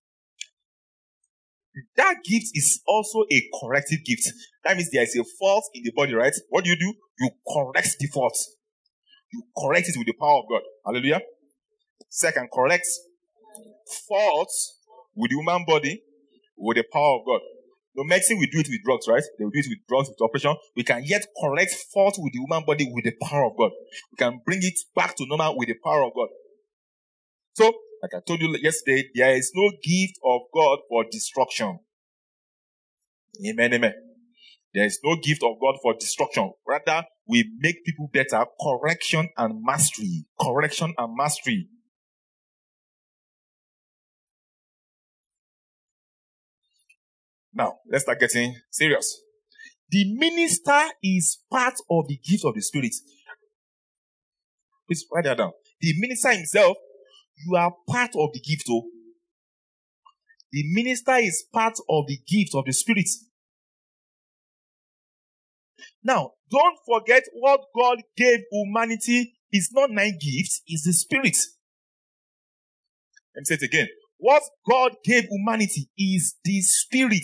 that gift is also a corrective gift. That means there is a fault in the body, right? What do you do? You correct the fault. You correct it with the power of God. Hallelujah. Second, correct faults with the human body with the power of God. No medicine will do it with drugs, right? They will do it with drugs, with operation. We can yet correct fault with the human body with the power of God. We can bring it back to normal with the power of God. So, like I told you yesterday, there is no gift of God for destruction. Amen, amen. There is no gift of God for destruction. Rather, we make people better. Correction and mastery. Correction and mastery. Now, let's start getting serious. The minister is part of the gift of the Spirit. Please write that down. The minister himself, you are part of the gift. Oh. The minister is part of the gift of the Spirit. Now, don't forget what God gave humanity is not nine gifts, it's the Spirit. Let me say it again. What God gave humanity is the Spirit.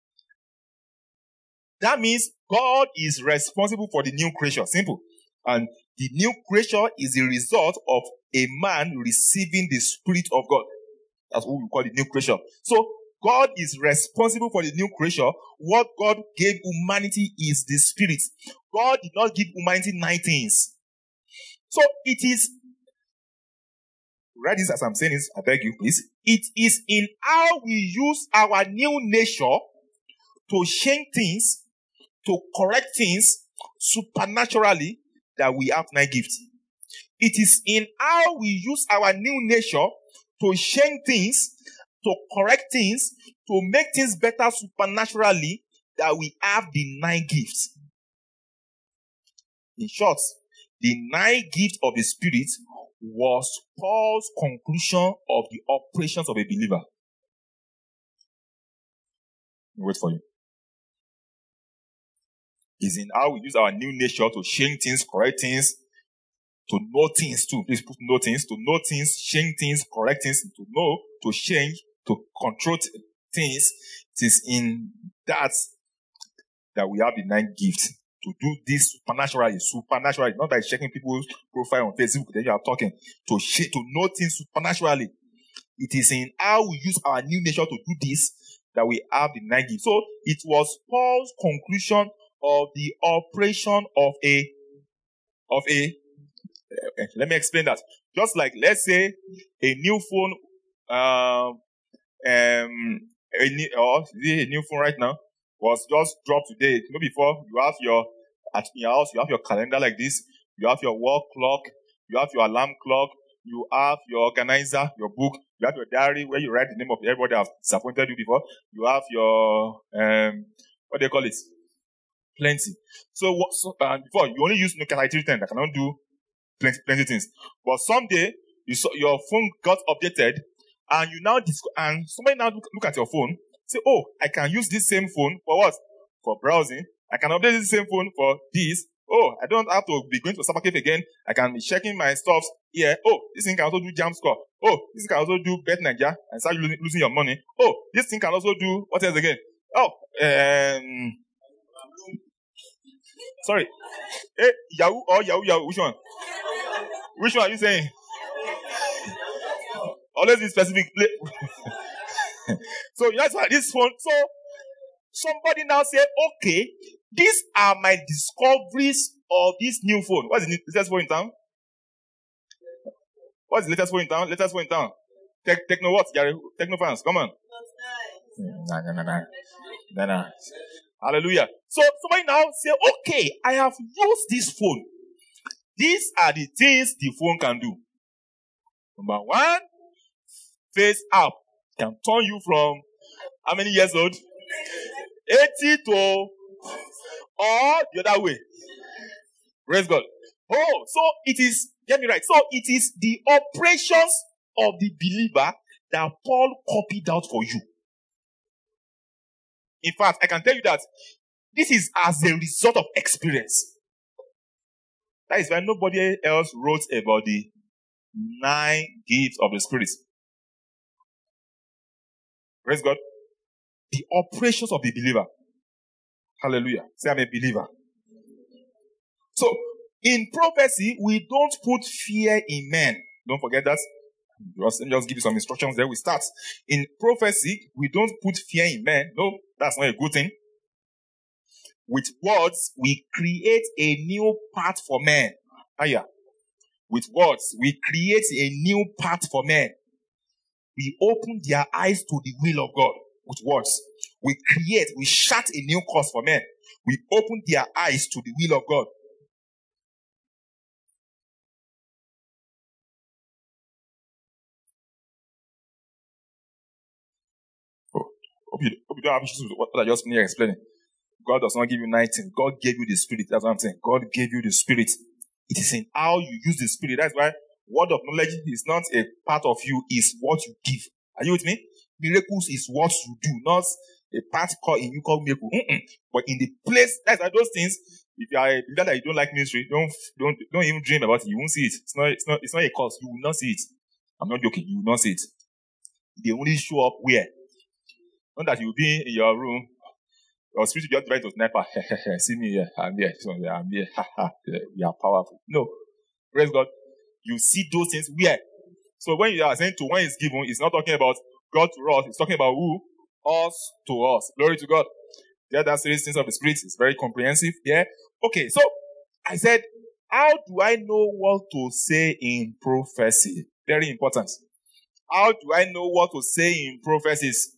That means God is responsible for the new creation. Simple. And the new creation is the result of a man receiving the Spirit of God. That's what we call the new creation. So, God is responsible for the new creation. What God gave humanity is the Spirit. God did not give humanity nine things. So, it is, write this as I'm saying this, I beg you please. It is in how we use our new nature to change things, to correct things supernaturally that we have nine gifts. It is in how we use our new nature to change things, to correct things, to make things better supernaturally that we have the nine gifts. In short, the nine gifts of the Spirit was Paul's conclusion of the operations of a believer. Wait for you. Is in how we use our new nature to change things, correct things, to know things too. Please put know things, to know things, change things, correct things, to know, to change, to control t- things. It is in that that we have the nine gifts to do this supernaturally, supernaturally. Not by checking people's profile on Facebook, then you are talking to sh- to know things supernaturally. It is in how we use our new nature to do this that we have the nine gifts. So it was Paul's conclusion of the operation of a, of a, uh, let me explain that. Just like, let's say, a new phone, um, um, a new, or a new phone right now was just dropped today. You know, before you have your, at your house, you have your calendar like this, you have your wall clock, you have your alarm clock, You have your organizer, your book. You have your diary where you write the name of everybody that has disappointed you before. You have your, um, what do they call it? Plenty. So, what, so uh, before, you only use Nokia thirty-three ten that cannot do plenty, plenty things. But someday, you saw your phone got updated, and you now, disco- and somebody now look, look at your phone, say, oh, I can use this same phone for what? For browsing. I can update this same phone for this. Oh, I don't have to be going to Cybercafe again. I can be checking my stuffs here. Oh, this thing can also do jam score. Oh, this can also do Bet Nigeria and start losing, losing your money. Oh, this thing can also do what else again? Oh, um, sorry. Hey, Yahoo or Yahoo Yahoo? Which one? Which one are you saying? Always be specific. So that's why this phone. So somebody now say, okay, these are my discoveries of this new phone. What's the latest phone in town? What's the latest phone in town? Latest phone in town. Tech, techno what? Techno fans, come on. Nah, nah, nah, nah. Nah, nah. Hallelujah. So somebody now say, okay, I have used this phone. These are the things the phone can do. Number one, face up can turn you from how many years old? eighty to, or the other way. Praise God. Oh, so it is, get me right. So it is the operations of the believer that Paul copied out for you. In fact, I can tell you that this is as a result of experience. That is why nobody else wrote about the nine gifts of the Spirit. Praise God. The operations of the believer. Hallelujah. Say, I'm a believer. So, in prophecy, we don't put fear in men. Don't forget that. Just, let me just give you some instructions there. We start. In prophecy, we don't put fear in men. No, that's not a good thing. With words, we create a new path for men. Ah, yeah. With words, we create a new path for men. We open their eyes to the will of God. With words, we create, we shut a new course for men. We open their eyes to the will of God. Oh, hope you, hope you don't have issues with what I just finished explaining. God does not give you nineteen. God gave you the Spirit. That's what I'm saying. God gave you the Spirit. It is in how you use the Spirit. That's why word of knowledge is not a part of you, it's what you give. Are you with me? Miracles is what you do, not a part called in you called miracle. Mm-mm. But in the place, that's why those things, if you are a believer that you don't like ministry, don't don't don't even dream about it. You won't see it. It's not it's not it's not a cause. You will not see it. I'm not joking. You will not see it. They only show up where? Not that you'll be in your room. Your spirit just try to sniper. See me here. I'm here. So, yeah, I'm here. We are powerful. No. Praise God. You see those things where? So when you are saying to one is given, it's not talking about God to us. It's talking about who? Us to us. Glory to God. Yeah, that's the things of the Spirit. It's very comprehensive. Yeah. Okay. So I said, how do I know what to say in prophecy? Very important. How do I know what to say in prophecies?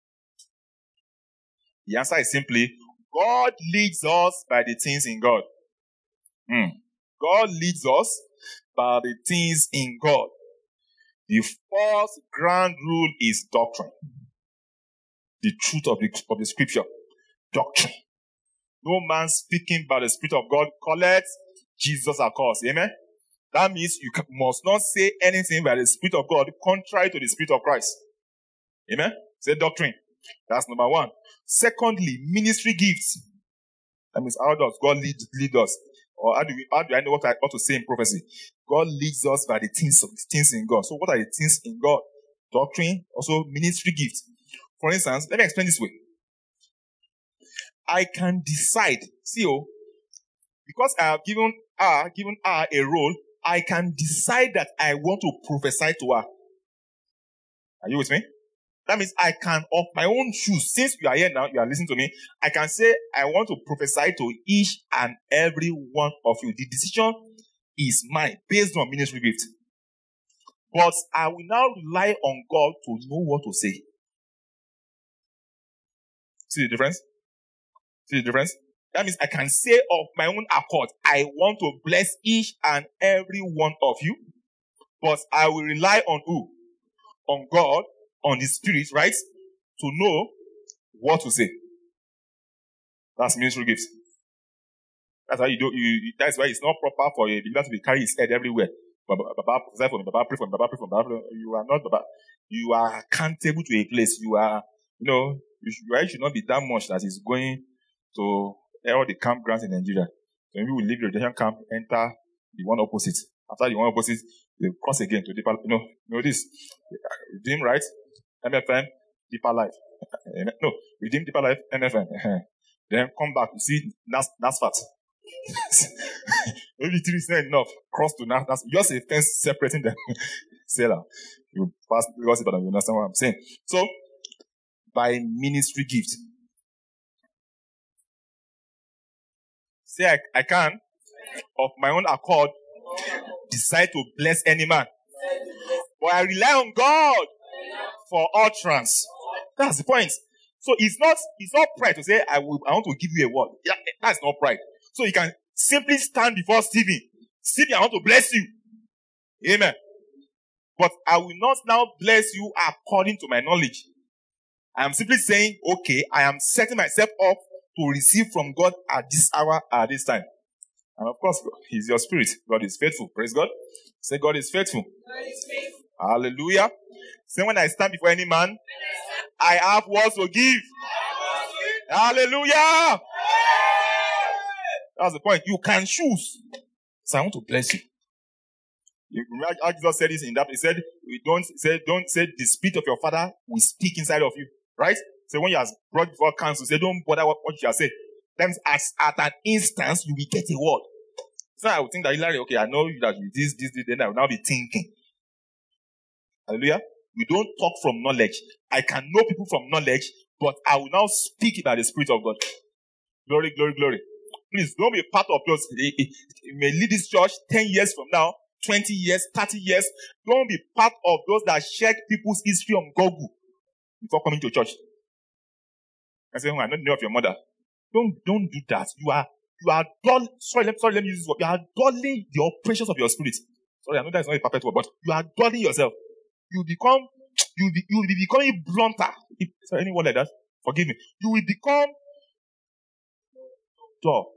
The answer is simply, God leads us by the things in God. Mm. God leads us by the things in God. The first grand rule is doctrine. The truth of the, of the scripture. Doctrine. No man speaking by the Spirit of God collects Jesus across. Amen? That means you must not say anything by the Spirit of God contrary to the Spirit of Christ. Amen? Say doctrine. That's number one. Secondly, ministry gifts. That means how does God lead, lead us? Or how do we, how do I know what I ought to say in prophecy? God leads us by the things, things in God. So what are the things in God? Doctrine, also ministry gifts. For instance, let me explain this way. I can decide, see, oh, because I have given her, given her a role, I can decide that I want to prophesy to her. Are you with me? That means I can, of my own shoes, since you are here now, you are listening to me, I can say, I want to prophesy to each and every one of you. The decision is mine, based on ministry gift. But I will now rely on God to know what to say. See the difference? See the difference? That means I can say of my own accord, I want to bless each and every one of you. But I will rely on who? On God, on the Spirit, right? To know what to say. That's ministry gifts. That's why you do. You, that's why it's not proper for a believer to be carrying his head everywhere. Baba, Baba, pray for me. Baba, pray for me. Baba, pray for me. Baba, pray for me. You are not Baba. You are accountable to a place. You are, you know, you should, right, should not be that much that is going to all the campgrounds in Nigeria. So maybe we leave the redemption camp, enter the one opposite. After the one opposite, they cross again to deeper. You know, you know this. Redeem, right? M F N, deeper life. No, redeem deeper life, M F N. Then come back. You see, that's that's fat. Maybe three is not enough. Cross to now. That's just a fence separating them. Seller. You pass because you understand what I'm saying. So, by ministry gift. Say I, I can, of my own accord, decide to bless any man. But I rely on God for utterance. That's the point. So it's not it's not pride to say I will I want to give you a word. Yeah, that's not pride. So you can simply stand before Stephen. Stephen, I want to bless you. Amen. But I will not now bless you according to my knowledge. I am simply saying, okay, I am setting myself up to receive from God at this hour, at this time. And of course, He's your spirit. God is faithful. Praise God. Say, God is faithful. God is faithful. Hallelujah. Say, when I stand before any man, I have words to give. Hallelujah. That's the point. You can choose. So I want to bless you. You remember how Jesus said this in that? He said, "We don't say, don't say the spirit of your father will speak inside of you." Right? So when you are brought before council, say, don't bother what, what you shall say. Then as at an instance, you will get a word. So I would think that, Hilary, okay, I know that you this, this, this, then I will now be thinking. Hallelujah. We don't talk from knowledge. I can know people from knowledge, but I will now speak about the Spirit of God. Glory, glory, glory. Please don't be part of those. You may lead this church ten years from now, twenty years, thirty years. Don't be part of those that check people's history on Google before coming to church. I say, oh, I don't know of your mother. Don't, don't do that. You are, you are dull. Sorry, let, sorry, let me use this word. You are dulling the operations of your spirit. Sorry, I know that's not a perfect word, but you are dulling yourself. You become, you be, you will be becoming blunter. If, sorry, any word like that? Forgive me. You will become dull.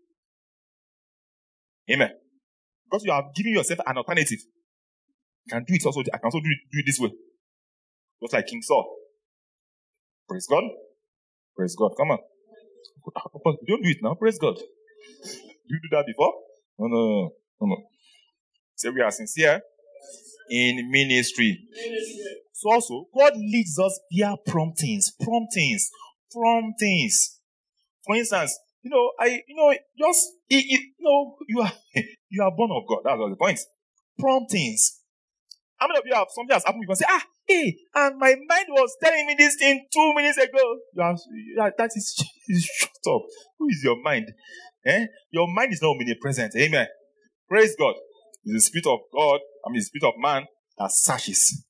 Amen. Because you are giving yourself an alternative. You can do it also. I can also do it, do it this way. Just like King Saul. Praise God. Praise God. Come on. Don't do it now. Praise God. Did you do that before? No, no, no, no, no. Say we are sincere in ministry. So also, God leads us via promptings, promptings, promptings. For instance, you know, I, you know, just, you, you know, you are, you are born of God. That's all the point. Promptings. How many of you have something has happened? You can say, ah, hey, and my mind was telling me this thing two minutes ago. You are, you are, that is, shut up. Who is your mind? Eh? Your mind is not omnipresent. Amen. Praise God. It's the Spirit of God, I mean, the Spirit of man that searches.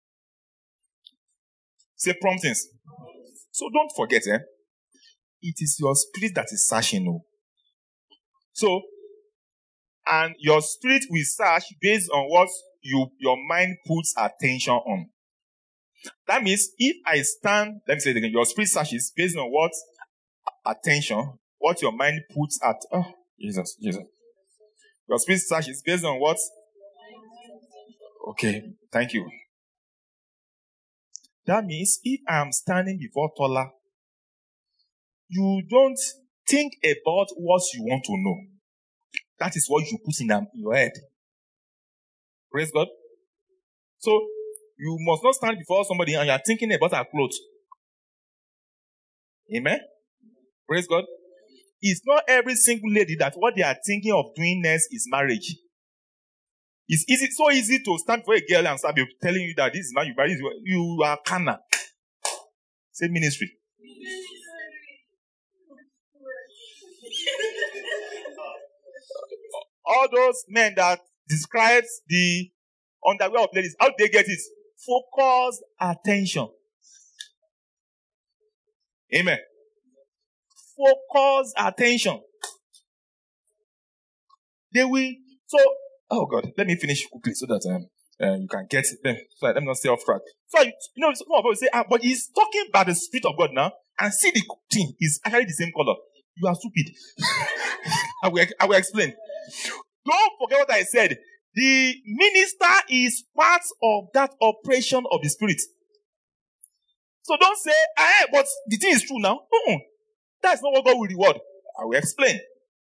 Say promptings. So don't forget, eh? It is your spirit that is searching. No? So, and your spirit will search based on what you your mind puts attention on. That means if I stand, let me say it again, your spirit searches based on what attention, what your mind puts at, oh, Jesus, Jesus. Your spirit searches based on what? Okay, thank you. That means if I am standing before Tola, you don't think about what you want to know. That is what you put in your head. Praise God. So, you must not stand before somebody and you are thinking about her clothes. Amen? Praise God. It's not every single lady that what they are thinking of doing next is marriage. It's easy, so easy to stand for a girl and start telling you that this is man you marry. You are carnal. Say ministry. All those men that describes the underwear of ladies, how do they get it? Focus attention. Amen. Focus attention. They will. So, oh God, let me finish quickly so that um, uh, you can get them. So let me not stay off track. So, you know, some of us say, ah, but he's talking about the Spirit of God now, and see the thing is actually the same color. You are stupid. I, will, I will explain. Don't forget what I said. The minister is part of that operation of the Spirit. So don't say, ah, but the thing is true now. No, that's not what God will reward. I will explain.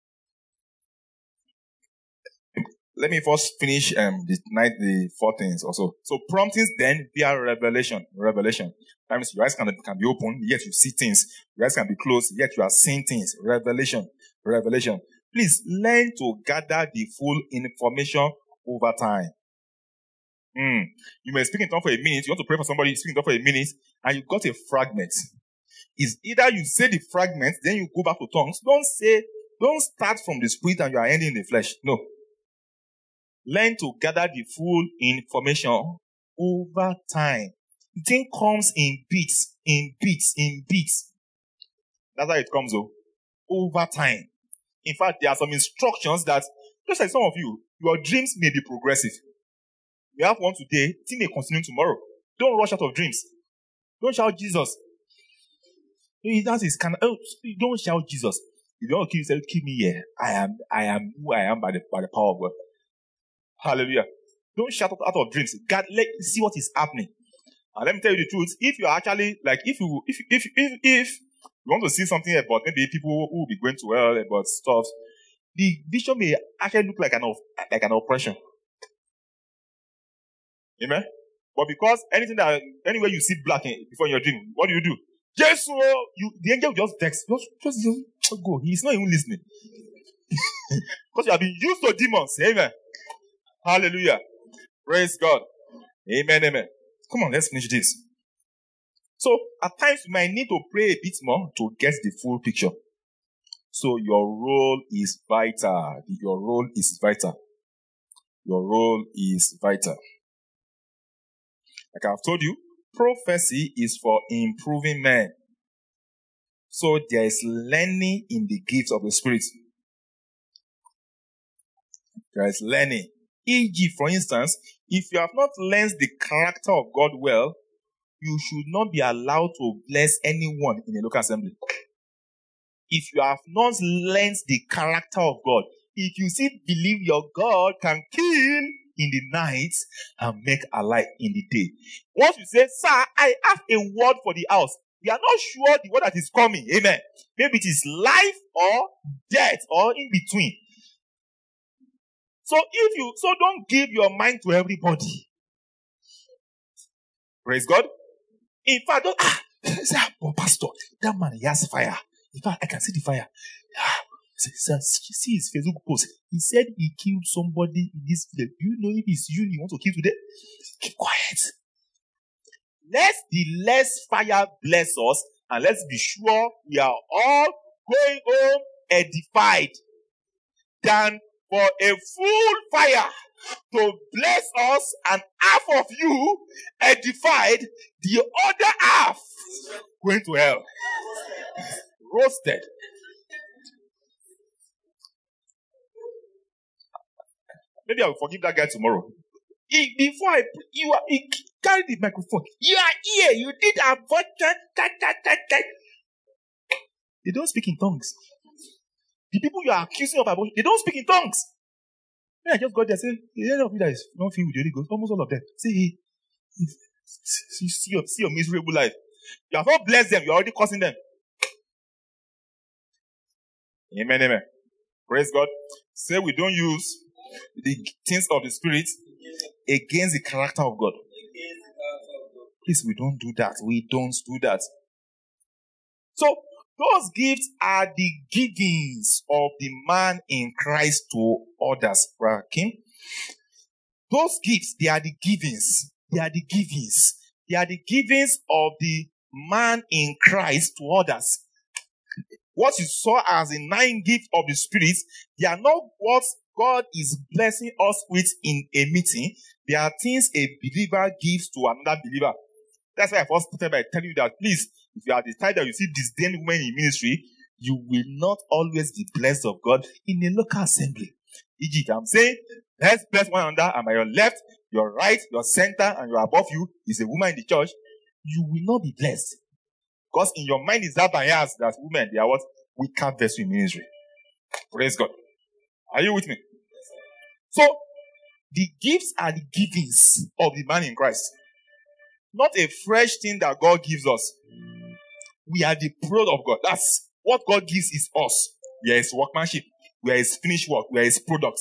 Let me first finish um, the night, the four things also. So promptings then via revelation. Revelation. That means your eyes can, can be open, yet you see things. Your eyes can be closed, yet you are seeing things. Revelation. Revelation. Please learn to gather the full information over time. Mm. You may speak in tongues for a minute. You want to pray for somebody, you speak in tongues for a minute, and you got a fragment. It's either you say the fragment, then you go back to tongues. Don't say, don't start from the spirit and you are ending in the flesh. No. Learn to gather the full information over time. The thing comes in bits, in bits, in bits. That's how it comes, though. Over time. In fact, there are some instructions that, just like some of you, your dreams may be progressive. You have one today, it may continue tomorrow. Don't rush out of dreams. Don't shout Jesus. That is kind of, oh, don't shout Jesus. You don't keep yourself, keep me here. I am, I am who I am by the, by the power of God. Hallelujah. Don't shout out of dreams. God, let see what is happening. And let me tell you the truth. If you are actually, like, if you, if, if, if, if you want to see something about maybe people who will be going to hell about stuff, the vision may actually look like an, like an oppression. Amen? But because anything that, anywhere you see black in, before in your dream, what do you do? Just, you, the angel just text, just, just, just go. He's not even listening. Because you have been used to demons. Amen. Hallelujah. Praise God. Amen, amen. Come on, let's finish this. So, at times you might need to pray a bit more to get the full picture. So, your role is vital. Your role is vital. Your role is vital. Like I've told you, prophecy is for improving men. So, there is learning in the gifts of the Spirit. There is learning. for example, for instance, if you have not learned the character of God well, you should not be allowed to bless anyone in a local assembly. If you have not learned the character of God, if you still believe your God can kill in the night and make alive in the day. Once you say, sir, I have a word for the house, we are not sure the word that is coming. Amen. Maybe it is life or death or in between. So if you, so don't give your mind to everybody. Praise God. In fact, don't, ah, say, oh, pastor, that man, he has fire. In fact, I can see the fire. Ah, say, see his Facebook post. He said he killed somebody in this village. Do you know if it's you you want to kill today? Keep quiet. Let the less fire bless us, and let's be sure we are all going home edified, than for a full fire to bless us and half of you edified, the other half going to hell. Roasted. Maybe I will forgive that guy tomorrow. He, before I, you are, he carried the microphone. You are here. You did a voice. They don't speak in tongues. The people you are accusing of abortion, they don't speak in tongues. Then I just got there and say, the end of you that is not filled with the Holy Ghost, almost all of them. See, see, see, your, see your miserable life. You have not blessed them, you're already cursing them. Amen, amen. Praise God. Say we don't use the things of the Spirit against the character of God. Please, we don't do that. We don't do that. So, those gifts are the givings of the man in Christ to others. Right, Kim? Those gifts, they are the givings. They are the givings. They are the givings of the man in Christ to others. What you saw as the nine gifts of the Spirit, they are not what God is blessing us with in a meeting. They are things a believer gives to another believer. That's why I first started by telling you that, please, if you are the type that you see disdain women in ministry, you will not always be blessed of God in a local assembly. for example, I'm saying, let's bless one another, and by your left, your right, your center, and your above you is a woman in the church, you will not be blessed. Because in your mind is that bias that women, they are what? Weaker vessel in ministry. Praise God. Are you with me? So, the gifts are the givings of the man in Christ. Not a fresh thing that God gives us. We are the product of God. That's what God gives is us. We are his workmanship. We are his finished work. We are his product.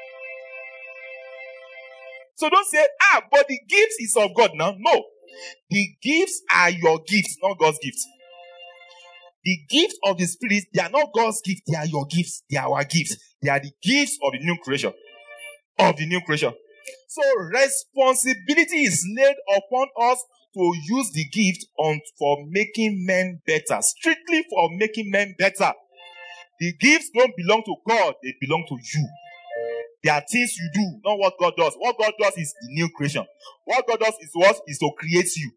So don't say, ah, but the gifts is of God now. No. The gifts are your gifts, not God's gifts. The gifts of the Spirit, they are not God's gifts. They are your gifts. They are our gifts. They are the gifts of the new creation. Of the new creation. So responsibility is laid upon us to use the gift on for making men better. Strictly for making men better. The gifts don't belong to God. They belong to you. There are things you do, not what God does. What God does is the new creation. What God does is what? Is to create you.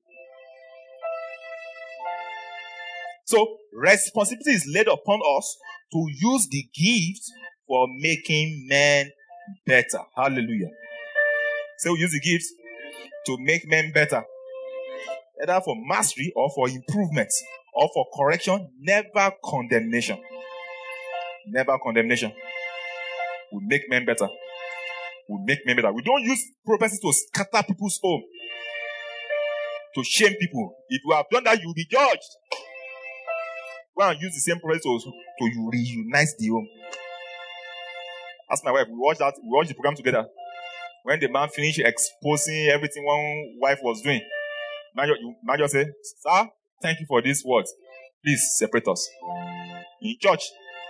So, responsibility is laid upon us to use the gift for making men better. Hallelujah. So, we use the gift to make men better. Either for mastery or for improvement or for correction, never condemnation. Never condemnation. We make men better. We make men better. We don't use prophecy to scatter people's home, to shame people. If you have done that, you will be judged. Go and use the same prophecy to, to reunite the home. Ask my wife. We watched that. We watched the program together. When the man finished exposing everything one wife was doing, man just said, "Sir, thank you for these words. Please separate us." In church,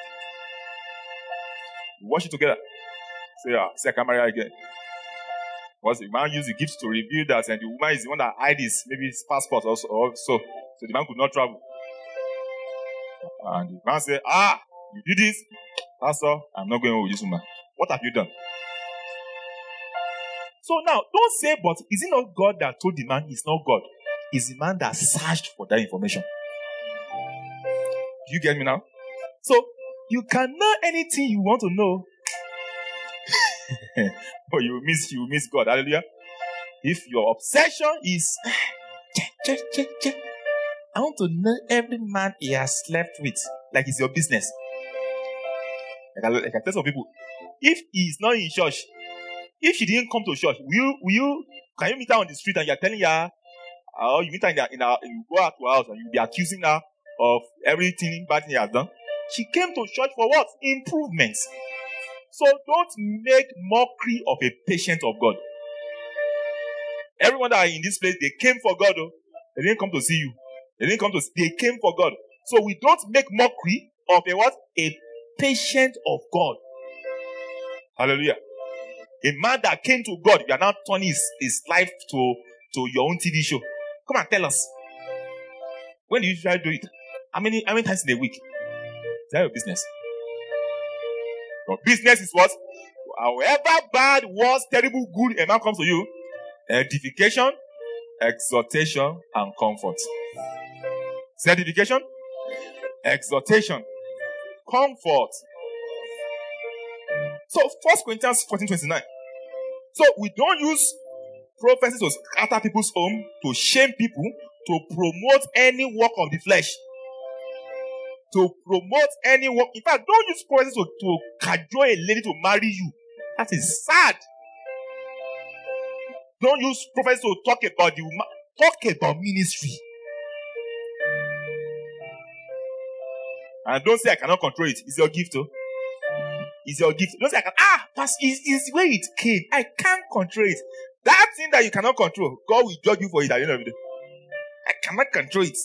we watch it together. Say, ah, say I can marry again. Because the man used the gift to reveal that, and the woman is the one that hid his, maybe his passport also, or so. So the man could not travel. And the man said, ah, you did this? Pastor, I'm not going with this woman. What have you done? So now, don't say, but is it not God that told the man it's not God? It's the man that searched for that information. Do you get me now? So, you can know anything you want to know. But you miss, you miss God. Hallelujah. If your obsession is, check, check, check, check. I want to know every man he has slept with. Like it's your business. Like I, like I tell some people, if he is not in church, if she didn't come to church, will you, will you, can you meet her on the street and you're telling her, or you meet her in, the, in her, you go out to her house and you'll be accusing her of everything bad thing he has done? She came to church for what? Improvements. So don't make mockery of a patient of God. Everyone that are in this place, they came for God. Oh. They didn't come to see you. They didn't come to see, they came for God. So we don't make mockery of a what? A patient of God. Hallelujah. A man that came to God, you are now turning his, his life to, to your own T V show. Come and tell us. When do you try to do it? How many, how many times in a week? Is that your business? Your business is what? However bad, worse, terrible, good, a man comes to you. Edification, exhortation, and comfort. Certification, exhortation, comfort. So, First Corinthians fourteen twenty-nine. So, we don't use prophecy to scatter people's home, to shame people, to promote any work of the flesh. To promote any work. In fact, don't use prophecy to, to cajole a lady to marry you. That is sad. Don't use prophecy to talk about the talk about ministry. And don't say I cannot control it. It's your gift, oh. It's your gift. Don't say I can. Ah, that's it's, it's where it came. I can't control it. That thing that you cannot control, God will judge you for it at the end of the day. I cannot control it.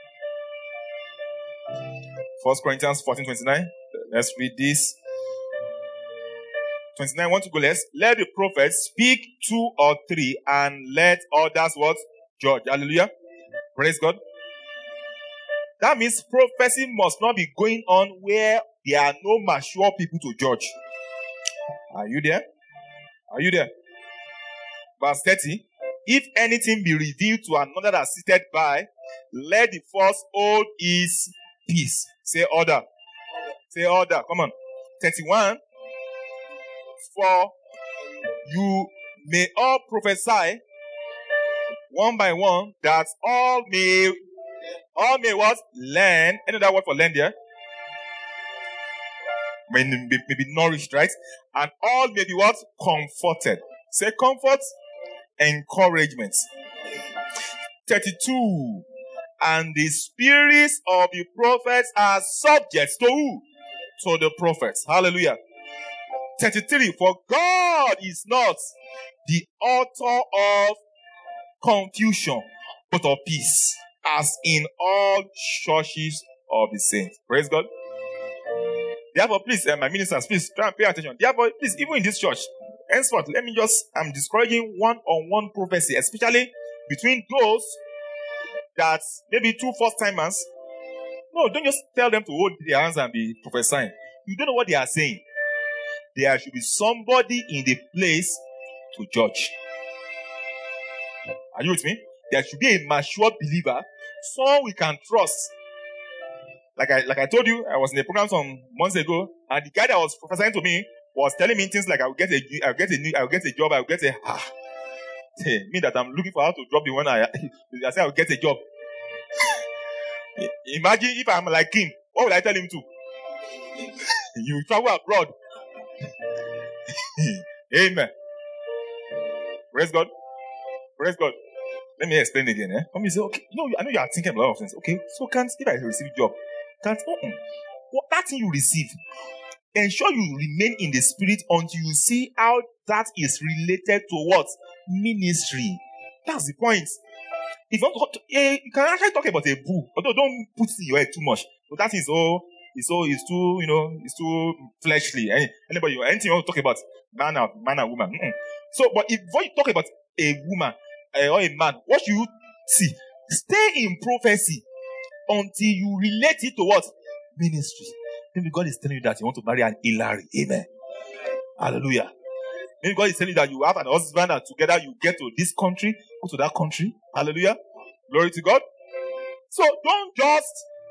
First Corinthians fourteen twenty-nine. Let's read this. twenty-nine, want to go less. Let the prophets speak two or three, and let others what? Judge. Hallelujah. Praise God. That means prophecy must not be going on where there are no mature people to judge. Are you there? Are you there? Verse thirty. If anything be revealed to another that is seated by, let the first hold his peace. Say order. Say order. Come on. thirty-one. For you may all prophesy one by one, that all may, all may what? Learn. Any other word for learn there? May, may, may be nourished, right? And all may be what? Comforted. Say comfort, encouragement. thirty-two. And the spirits of the prophets are subject to who? To the prophets. Hallelujah. thirty-three. For God is not the author of confusion, but of peace, as in all churches of the saints. Praise God. Therefore, please, uh, my ministers, please try and pay attention. Therefore, please, even in this church, henceforth, let me just, I'm discouraging one-on-one prophecy, especially between those that maybe two first-timers. No, don't just tell them to hold their hands and be prophesying. You don't know what they are saying. There should be somebody in the place to judge. Are you with me? There should be a mature believer, someone we can trust. Like I, like I told you, I was in a program some months ago, and the guy that was prophesying to me was telling me things like, "I will get a, I will get a new, I will get a job, I will get a." Ah, hey, me that I'm looking for how to drop the one I, I say I will get a job. Imagine if I'm like him, what will I tell him to? You travel abroad. Amen. Praise God. Praise God. Let me explain again. Eh? Let me say, okay, you know, I know you are thinking a lot of things. Okay, so can't if I receive a job, can't uh-uh. What that thing you receive, ensure you remain in the spirit until you see how that is related to what? Ministry. That's the point. If you want to, eh, you can actually talk about a boo, although don't put it in your head too much. So that is all. It's so it's too, you know, it's too fleshly. Any, anybody, anything you want to talk about, man or man and woman. Mm-mm. So, but if when you talk about a woman uh, or a man, what should you see? Stay in prophecy until you relate it to what? Ministry. Maybe God is telling you that you want to marry an Hillary. Amen. Hallelujah. Maybe God is telling you that you have an husband and together you get to this country, go to that country. Hallelujah. Glory to God. So don't just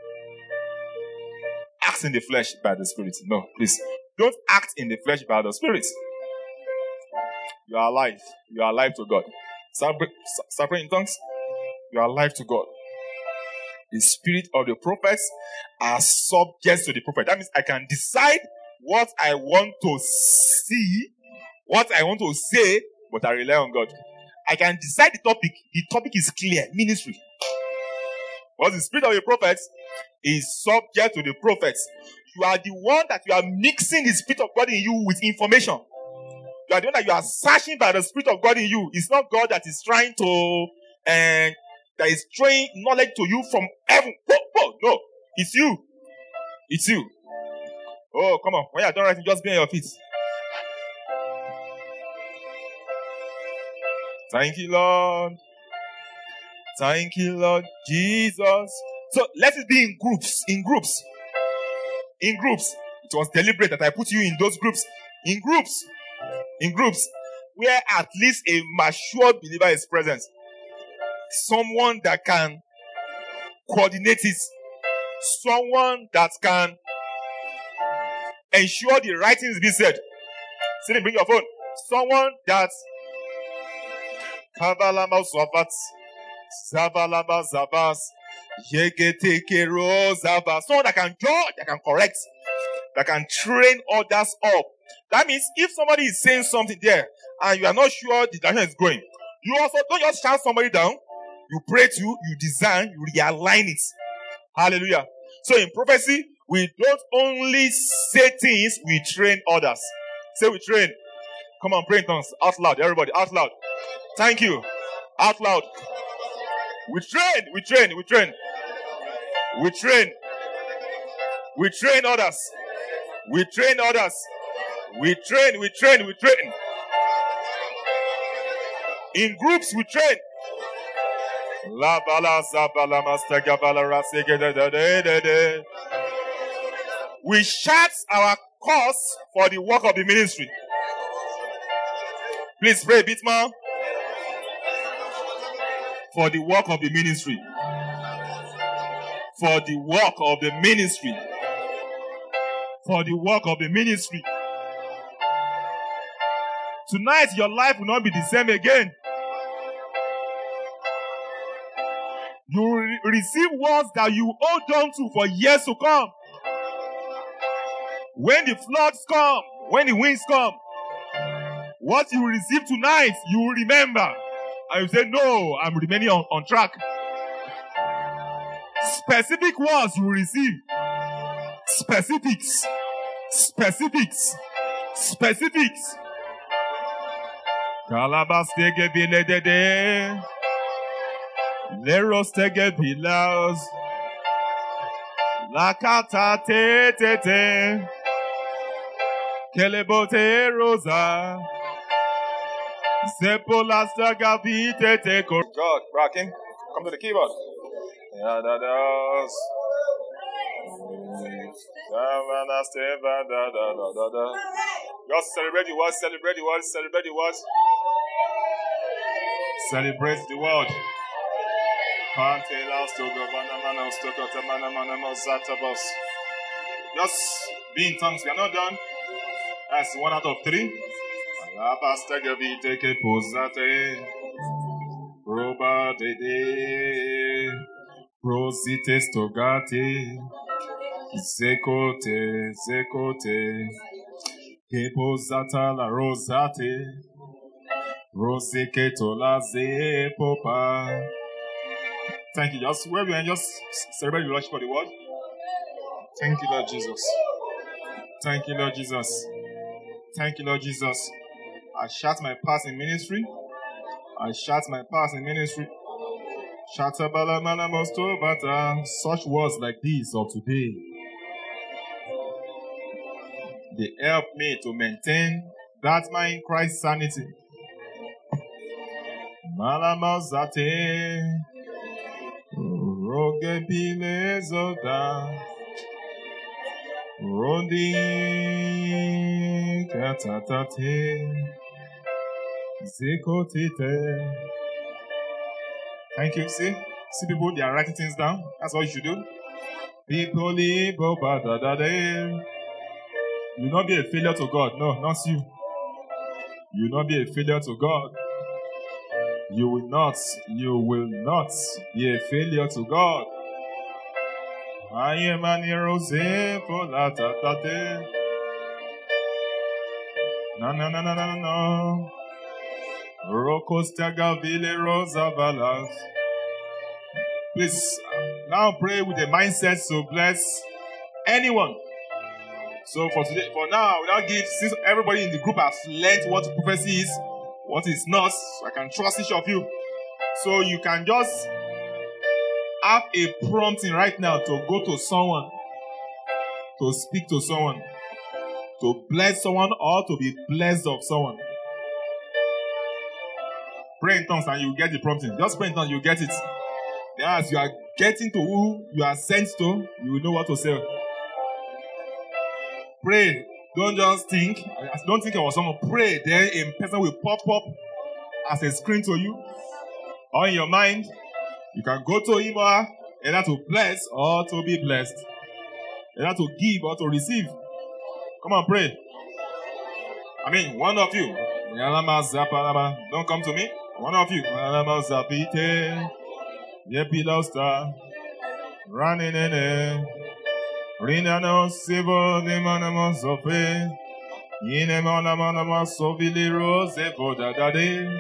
act in the flesh by the Spirit. No, please. Don't act in the flesh by the Spirit. You are alive. You are alive to God. Start praying in tongues. You are alive to God. The spirit of the prophets are subject to the prophet. That means I can decide what I want to see, what I want to say, but I rely on God. I can decide the topic. The topic is clear. Ministry. But the spirit of the prophets is subject to the prophets. You are the one that you are mixing the spirit of God in you with information. You are the one that you are searching by the spirit of God in you. It's not God that is trying to, and uh, that is throwing knowledge to you from heaven. Oh, oh, no, it's you. It's you. Oh, come on. When you are done writing, just be on your feet. Thank you, Lord. Thank you, Lord Jesus. So let it be in groups. In groups. In groups. It was deliberate that I put you in those groups. In groups. In groups. Where at least a mature believer is present. Someone that can coordinate it. Someone that can ensure the right things be said. Sit, bring your phone. Someone that Kavalama Zavat Zavalama Zavas Yegetekero Zavas. Someone that can judge, that can correct, that can train others up. That means if somebody is saying something there and you are not sure the direction is going, you also don't just shout somebody down. You pray to, you design, you realign it. Hallelujah. So in prophecy, we don't only say things, we train others. Say we train. Come on, pray in tongues. Out loud, everybody, out loud. Thank you. Out loud. We train, we train, we train. We train. We train others. We train others. We train, we train, we train. In groups, we train. La bala zabala mastaga bala rasege de de de de. We chart our course for the work of the ministry. Please pray a bit more. For the work of the ministry. For the work of the ministry. For the work of the ministry. Tonight, your life will not be the same again. You will re- receive words that you hold on to for years to come. When the floods come, when the winds come, what you will receive tonight, you will remember. And you say, no, I'm remaining on, on track. Specific words you will receive. Specifics. Specifics. Specifics. Calabas tege vile dede. Leros tege vilas. La kata te te te. Kelebote rosa. Sepolasta gavite te. God, Bracken, come to the keyboard. Yeah, that does. Just celebrate the word, celebrate the word, celebrate the word. Celebrate the word. Just be in tongues. We are not done. That's one out of three. Roba de de. Rosites togate. Zekote, zekote. Keposata la rosate. Rosiketo la zepopa. Thank you. Just where we are, just celebrate the Lordship for the word. Thank you, Lord Jesus. Thank you, Lord Jesus. Thank you, Lord Jesus. I shout my past in ministry. I shout my past in ministry. Such words like these of today, they help me to maintain that my in Christ sanity. Malamazate Rogebile Zoda Rodi Katatate Zekotite. Thank you. See? See people, they are writing things down. That's what you should do. People live over the day. You will not be a failure to God. No, not you. You will not be a failure to God. You will not, you will not be a failure to God. I am an rose for la tatate. No, no, no, no, no, no. Rokostaga Ville Rosa Balas. Please, now pray with a mindset to bless anyone. So for today, for now, I will now give, since everybody in the group has learned what prophecy is, what is not, so I can trust each of you. So you can just have a prompting right now to go to someone, to speak to someone, to bless someone, or to be blessed of someone. Pray in tongues and you get the prompting. Just pray in tongues, you get it. Then as you are getting to who you are sent to, you will know what to say. Pray. Don't just think. Don't think about someone. Pray. Then a person will pop up as a screen to you. Or in your mind, you can go to him or her, either to bless or to be blessed. Either to give or to receive. Come on, pray. I mean, one of you. Don't come to me. One of you. Yepilosta. Running in it. Rinano Sibo de Manama Sofe. Yinemana Manama Sovili Rose Poda Dade.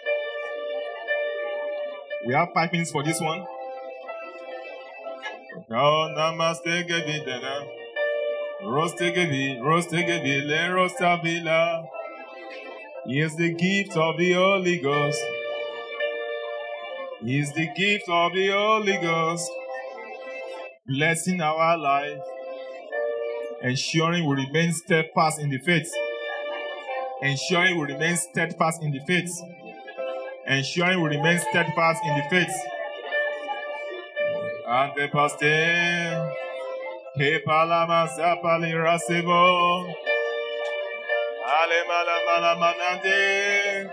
We have five minutes for this one. Now Namaste Gabidana. Roste Gabi, Roste Gabi, Le Rosta Villa. He is the gift of the Holy Ghost. He is the gift of the Holy Ghost. Blessing our life. Ensuring we remain steadfast in the faith. Ensuring we remain steadfast in the faith. Ensuring we remain steadfast in the faith. Ante paste. Que palama zapali rasebo. Ale mala mala manante.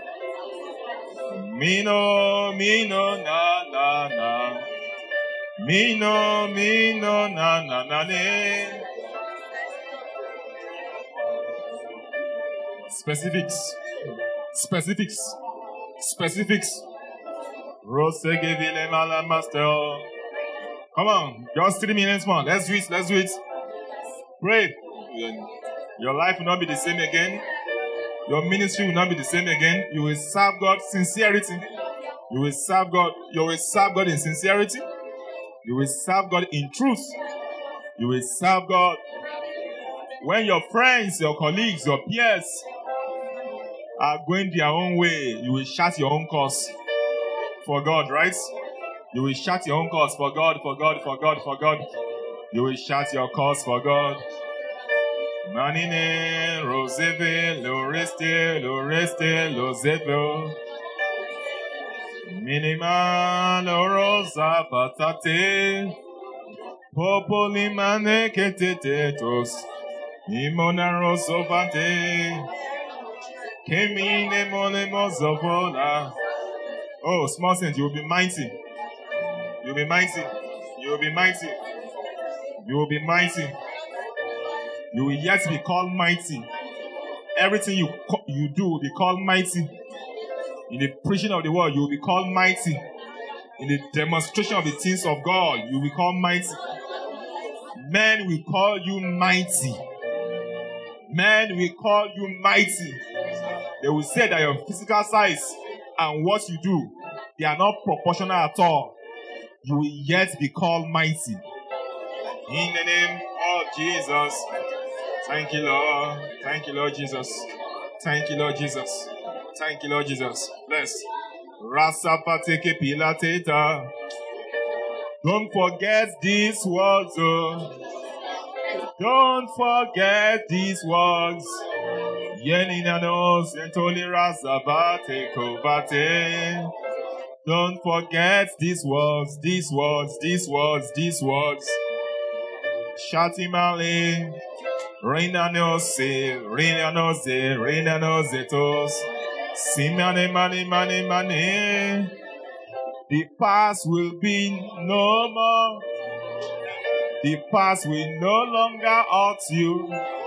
Mino, mino, na, na, na. Mino, mino, na, na, na, ne. Specifics. Specifics. Specifics. Rosegevile Malamaster. Come on, just three minutes more. Let's do it. Let's do it. Pray. Your life will not be the same again. Your ministry will not be the same again. You will serve God sincerity. You will serve God. You will serve God in sincerity. You will serve God in truth. You will serve God. When your friends, your colleagues, your peers are going their own way, you will chart your own course for God, right? You will chart your own course for God, for God, for God, for God. You will chart your course for God. Manine, Roseve, Loreste, Loreste, Lozevo. Minima, Lorosa, Patate. Popolimane, Ketetetos. Imona Rosovate. Kemine, Molemo, Zovola. Oh, small sense, you will be mighty. You will be mighty. You will be mighty. You will be mighty. You will yet be called mighty. Everything you you do will be called mighty. In the preaching of the word, you will be called mighty. In the demonstration of the things of God, you will be called mighty. Men will call you mighty. Men will call you mighty. They will say that your physical size and what you do, they are not proportional at all. You will yet be called mighty. In the name of Jesus. Thank you, Lord. Thank you, Lord Jesus. Thank you, Lord Jesus. Thank you, Lord Jesus. Bless. Rasapateke pilateta. Don't forget these words. Oh. Don't forget these words. Yeninanos entoli rasabate kovate. Don't forget these words, these words, these words, these words. Shatimale, Reina Nose, Reina Nose, Reina Nosetos. Simane, mane, mane, mane. The past will be no more. The past will no longer hurt you.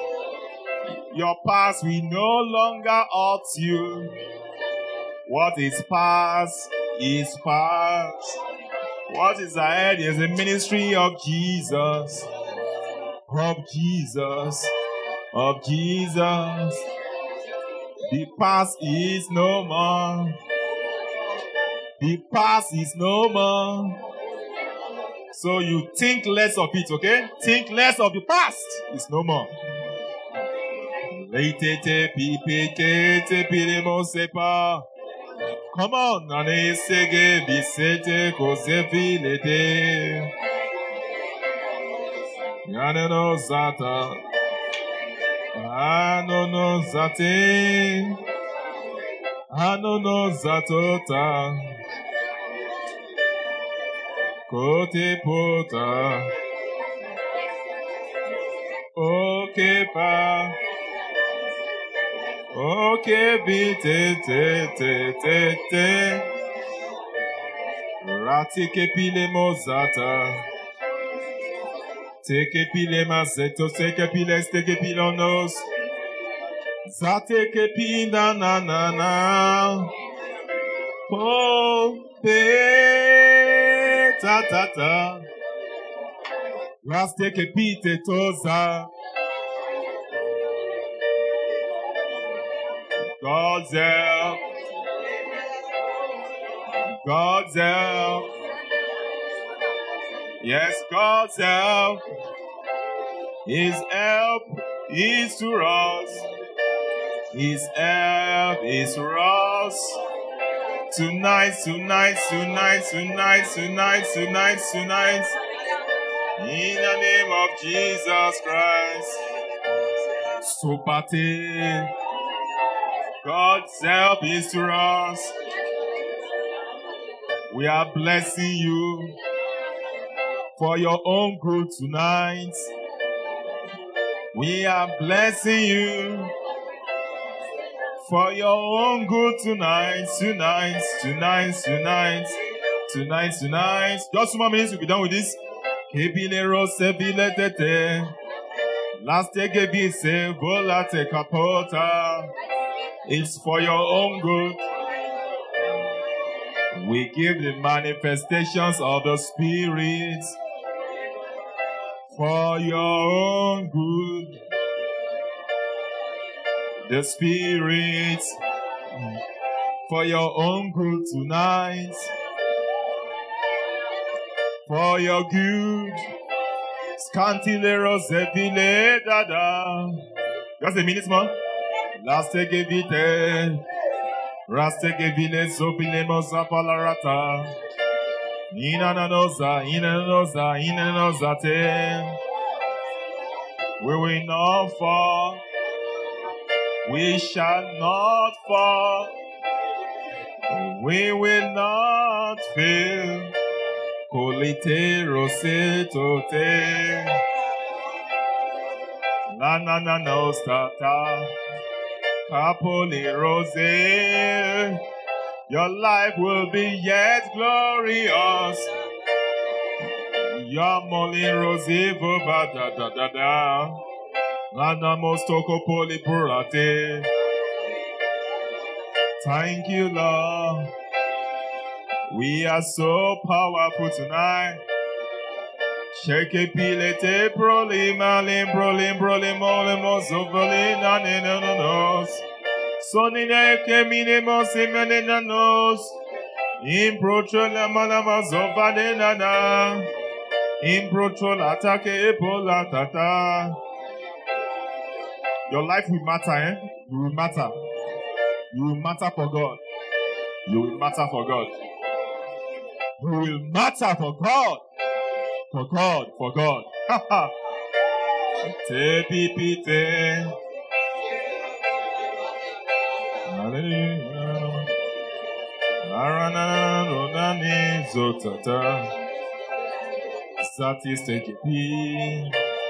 Your past will no longer hurt you. What is past is past. What is ahead is the ministry of Jesus. Of Jesus. Of Jesus. The past is no more. The past is no more. So you think less of it, okay? Think less of the past. It's no more. Come on, Nanesege Bisete Kosefilete Yaneno Zata Anono Zate Anono Zatota Kote Pota Okepa Okay, be te te te te te. Ratike pile mozata. Teke pile mazeto, teke pile steke pilonos. Zateke pina na na na. Po pe ta ta ta. Rasteke pite toza. God's help. God's help. Yes, God's help. His help is to us. His help is to us. Tonight, tonight, tonight, tonight, tonight, tonight, tonight. In the name of Jesus Christ. Supate. God's help is to us. We are blessing you for your own good tonight. We are blessing you for your own good tonight, tonight, tonight, tonight, tonight, tonight. Just two more minutes, we'll be done with this. Last take a bit, say, volate capota. It's for your own good. We give the manifestations of the Spirit for your own good. The Spirit for your own good tonight. For your good. Scantileros evile dada. Just a minute more. Last egevite. Rastegevile sopilemos apalarata. Inananoza, inanoza, inanoza te. We will not fall. We shall not fall. We will not fail. Colite rosetote. La na na no stata. Capoli rose. Your life will be yet glorious. Yamoli rose boba da da da da. La na mostoko poli burate. Thank you, Lord. We are so powerful tonight. Sheke pilete prolima limbro limbro limole mozovolina nenonos. Sonina kemine mosimene nanos. Improtrola malama zovadena na. Improtrola atake epola tata. Your life will matter, eh? You will matter. You will matter for God. You will matter for God. You will matter for God. For God, for God. Te pipite. Hallelujah. Arana ronani zotata. Satisfake pi.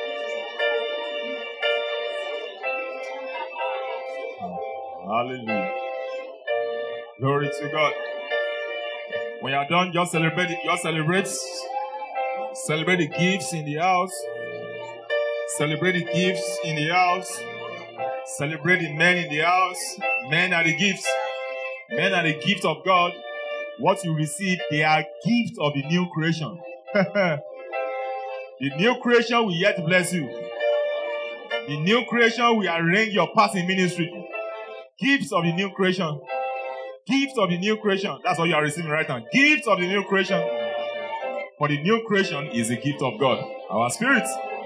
Hallelujah. Glory to God. When you are done, just celebrate it. Just celebrate. Celebrate the gifts in the house. Celebrate the gifts in the house. Celebrate the men in the house. Men are the gifts. Men are the gift of God. What you receive, they are gifts of the new creation. The new creation will yet bless you. The new creation will arrange your path in ministry. Gifts of the new creation. Gifts of the new creation. That's what you are receiving right now. Gifts of the new creation. For the new creation is a gift of God. Our spirit.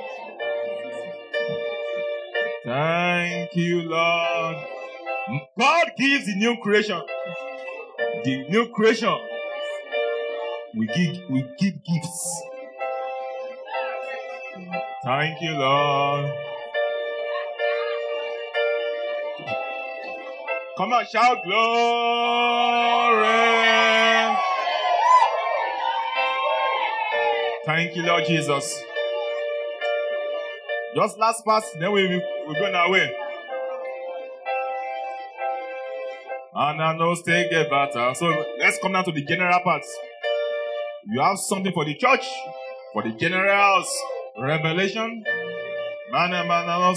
Thank you, Lord. God gives the new creation. The new creation. We give, we give gifts. Thank you, Lord. Come on, shout glory. Thank you, Lord Jesus. Just last pass, then we we we're going our way. And I know stay get better. So let's come down to the general parts. You have something for the church, for the general house. Revelation. Man, man,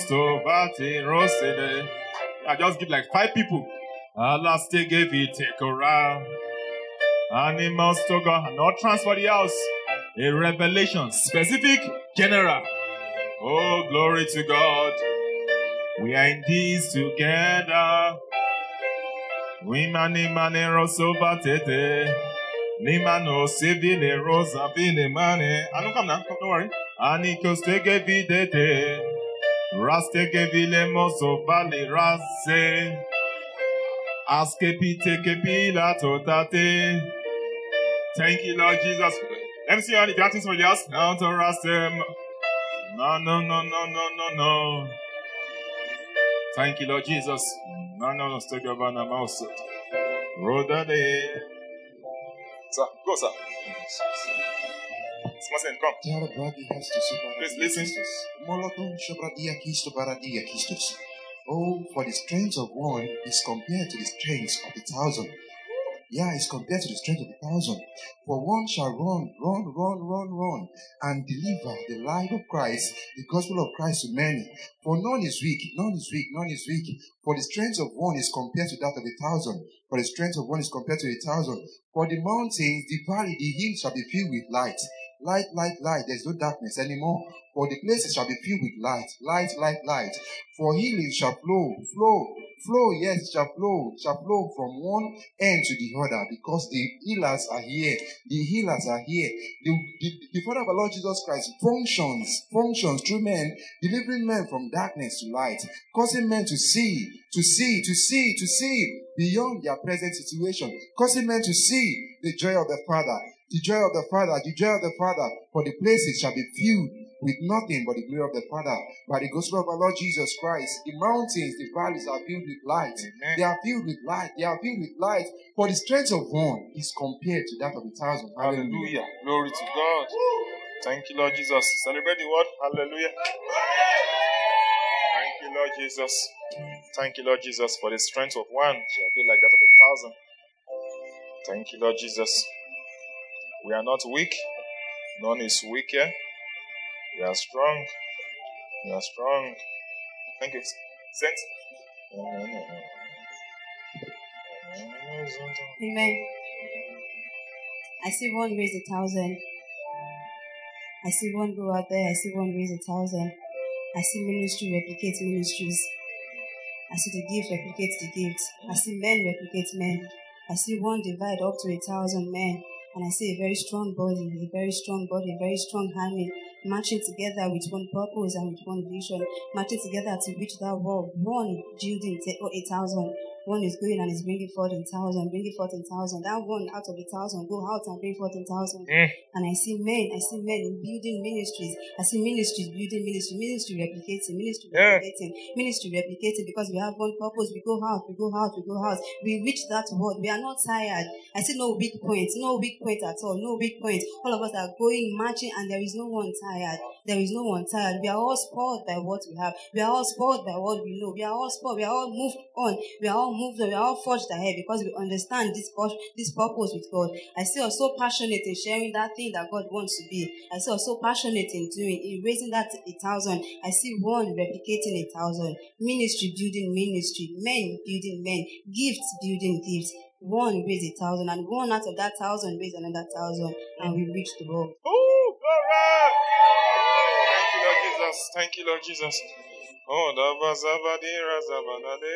I just give like five people. Allah stay give it take around. Animals to God, not transfer the house. A revelation, specific, general. Oh, glory to God. We are in this together. We mani mani rosova tete. Nimano civile rosa vile mane. I don't come now, don't worry. Anikos tege videte. Rasteke vile moso vale rase. Askepi teke pila totate. Thank you, Lord Jesus. Let me see how the practice for the house. Now to rest them. No, no, no, no, no, no, no. Thank you, Lord Jesus. No, no, no, still go on the mouse. Roda de. Sir, go, sir. Smasen, come. Please listen. Oh, for the strength of one is compared to the strength of a thousand. Yeah, it's compared to the strength of a thousand. For one shall run, run, run, run, run, and deliver the life of Christ, the gospel of Christ to many. For none is weak, none is weak, none is weak. For the strength of one is compared to that of a thousand. For the strength of one is compared to a thousand. For the mountains, the valley, the hills shall be filled with light. Light, light, light. There's no darkness anymore. For the places shall be filled with light. Light, light, light. For healing shall flow, flow, flow, yes, shall flow, shall flow from one end to the other, because the healers are here. The healers are here. The, the, the Father of our Lord Jesus Christ functions, functions through men, delivering men from darkness to light, causing men to see, to see, to see, to see beyond their present situation, causing men to see the joy of the Father, the joy of the Father, the joy of the Father. For the places shall be filled with nothing but the glory of the Father. By the gospel of our Lord Jesus Christ, the mountains, the valleys are filled with light. Amen. They are filled with light. They are filled with light. For the strength of one is compared to that of a thousand. Hallelujah. Hallelujah. Glory to God. Thank you, Lord Jesus. Celebrate the word. Hallelujah. Thank you, Lord Jesus. Thank you, Lord Jesus, for the strength of one shall be like that of a thousand. Thank you, Lord Jesus. We are not weak. None is weaker. We are strong. We are strong. Thank you. Saints. Amen. I see one raise a thousand. I see one go out there. I see one raise a thousand. I see ministry replicate ministries. I see the gift replicate the gifts. I see men replicate men. I see one divide up to a thousand men. And I see a very strong body, a very strong body, a very strong army, marching together with one purpose and with one vision, marching together to reach that wall. One building a thousand. One is going and is bringing forth in thousand, bringing forth in thousand. That one out of a thousand, go out and bring forth in thousand. Mm. And I see men, I see men building ministries. I see ministries building ministry, ministry replicating, ministry Yeah. replicating, ministry replicating, because we have one purpose. We go out, we go out, we go out. We reach that word. We are not tired. I see no weak point, no weak point at all, no weak point. All of us are going, marching, and there is no one tired. There is no one tired. We are all spoiled by what we have. We are all spoiled by what we know. We are all spoiled. We are all moved on. We are all moved on. We are all forged ahead because we understand this this purpose with God. I see us so passionate in sharing that thing that God wants to be. I see us so passionate in doing, in raising that a thousand. I see one replicating a thousand. Ministry building ministry. Men building men. Gifts building gifts. One raise a thousand, and one out of that thousand raise another thousand, and we reach the goal. Ooh, glory! Thank you, Lord Jesus. Thank you, Lord Jesus. Oh, da ba za ba di ra za ba da de.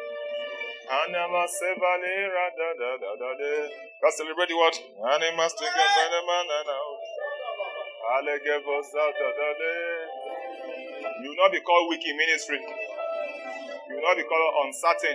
Anama se ba li ra da da da da de. Let's celebrate the word. Anima stick a banana na na. Ale ge bo za da da de. You will not be called weak in ministry. You will not be called uncertain.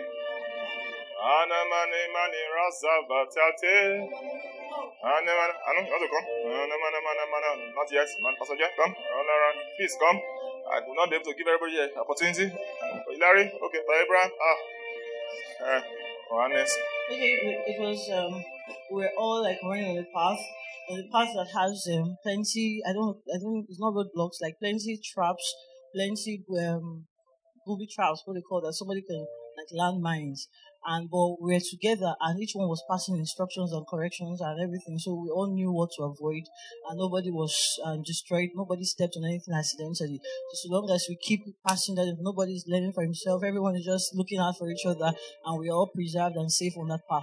Anamane mani raza batate. Anamana, Anu, you want to come? Anamana, mana, mana, not yet. Man, passenger, come. Around, please come. I will not be able to give everybody an opportunity. Larry, okay, for Abraham, ah, uh, Johannes. Okay, it was um, we're all like running on the path, on the path that has um, plenty. I don't, I don't. It's not roadblocks, like plenty traps, plenty um, booby traps. What they call that? Somebody can like landmines. And but we were together, and each one was passing instructions and corrections and everything, so we all knew what to avoid, and nobody was um, destroyed. Nobody stepped on anything accidentally. So, so long as we keep passing that, if nobody's learning for himself, everyone is just looking out for each other, and we are all preserved and safe on that path.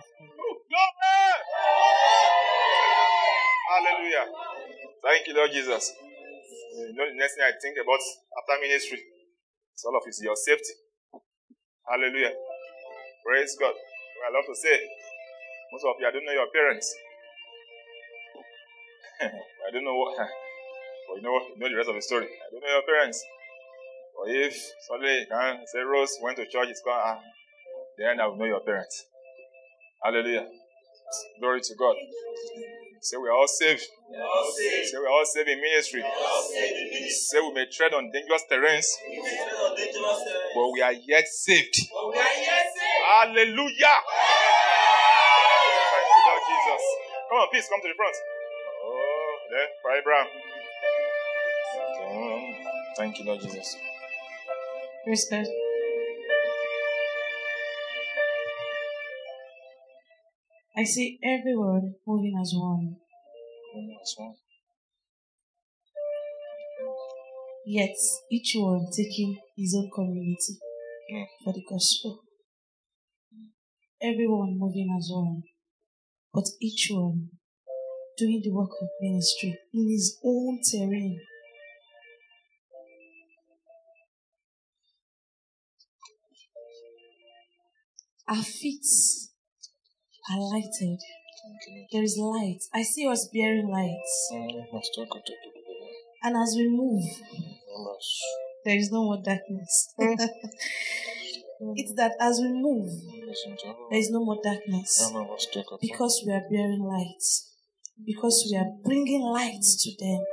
Hallelujah! Thank you, Lord Jesus. You know, the next thing I think about after ministry, it's all of it, your safety. Hallelujah. Praise God. Well, I love to say, most of you, I don't know your parents. I don't know what, but you know what, you know the rest of the story. I don't know your parents. Or if suddenly you can say Rose went to church, it's gone, ah, then I will know your parents. Hallelujah. Glory to God. Say we are all saved. We are all saved. Say we are all saved in ministry. We are all saved in ministry. Say we may tread on dangerous terrains. We may tread on dangerous terrains. But we are yet saved. But we are yet saved. Hallelujah. Thank you, Lord Jesus. Come on, please come to the front. Oh, there, for Abraham. Thank you, Lord Jesus. Praise God. I see everyone moving as one, Moving as one. yet each one taking his own community Mm. for the gospel. Everyone moving as one, but each one doing the work of ministry in his own terrain. Our feet are lighted. There is light. I see us bearing lights. And as we move, there is no more darkness. It's that as we move, there is no more darkness. Because we are bearing lights. Because we are bringing light to them.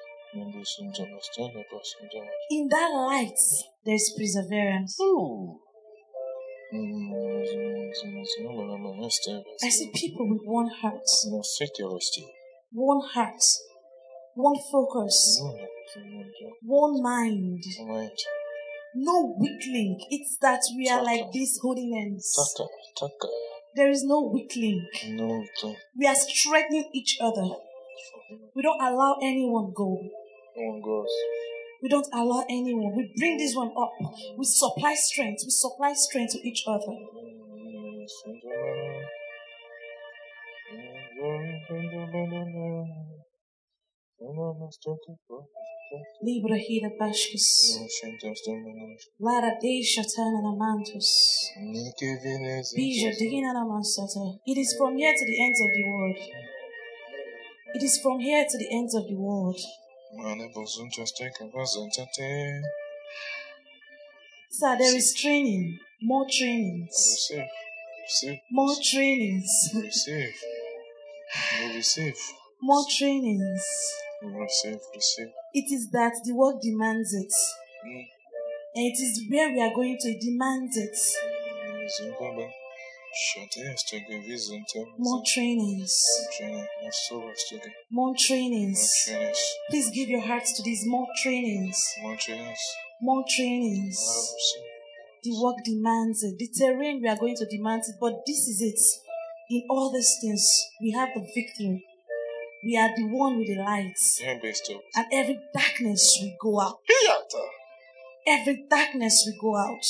In that light, there is perseverance. Ooh. I see people with one heart, one heart, one focus, one mind. No weak link. It's that we are like this holding hands. There is no weak link. We are strengthening each other. We don't allow anyone go. No one goes. We don't allow anyone. We bring this one up. We supply strength. We supply strength to each other. Libra hira bashkis. Lara desha tanana mantus. Bija digina namasata. It is from here to the ends of the world. It is from here to the ends of the world. Sir, there is training. More trainings. Receive. Receive. More trainings. Receive. You receive. More trainings. Receive. Receive. It is that the world demands it. Mm. And it is where we are going to demand it. More trainings. More trainings. Please give your hearts to these more trainings. More trainings. More trainings. The work demands it. The terrain we are going to demand it. But this is it. In all these things, we have the victory. We are the one with the lights. And every darkness will go out. Every darkness will go out.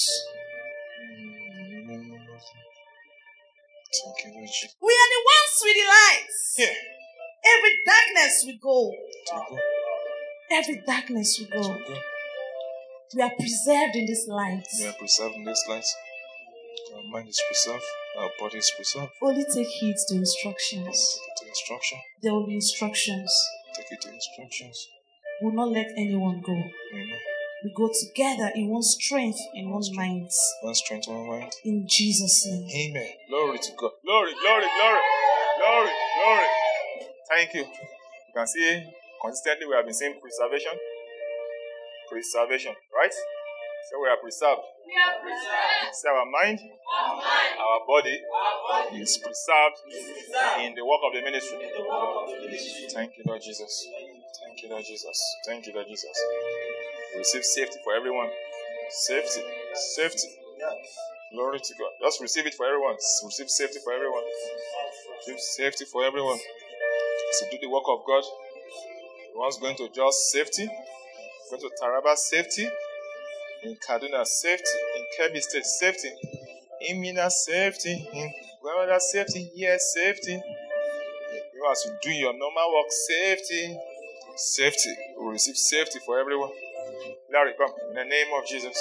We are the ones with the lights. Yeah. Every darkness will go. Every darkness will go. We are preserved in this light. We are preserved in this light. Our mind is preserved. Our body is preserved. Only take heed to instructions. To instruction. There will be instructions. Take it to instructions. We will not let anyone go. Amen. We go together in one strength, in one mind. One strength, one mind. In Jesus' name. Amen. Glory to God. Glory, glory, glory. Glory, glory. Thank you. You can see consistently we have been saying preservation. Preservation, right? So we are preserved. We are preserved. See our mind, Our mind, our body our body is preserved is preserved in the work of the ministry. in the work of the ministry. Thank you, Lord Jesus. Thank you, Lord Jesus. Thank you, Lord Jesus. We receive safety for everyone. Safety. Safety. Glory to God. Just receive it for everyone. Receive safety for everyone. Receive safety for everyone. To do the work of God. The one's going to just safety. Going to Taraba, safety. In Kaduna, safety. In Kebbi State, safety. In Mina, safety. In Gwamada, safety. Yes, safety. You as you do your normal work, safety. Safety. We will receive safety for everyone. Larry, come. In the name of Jesus.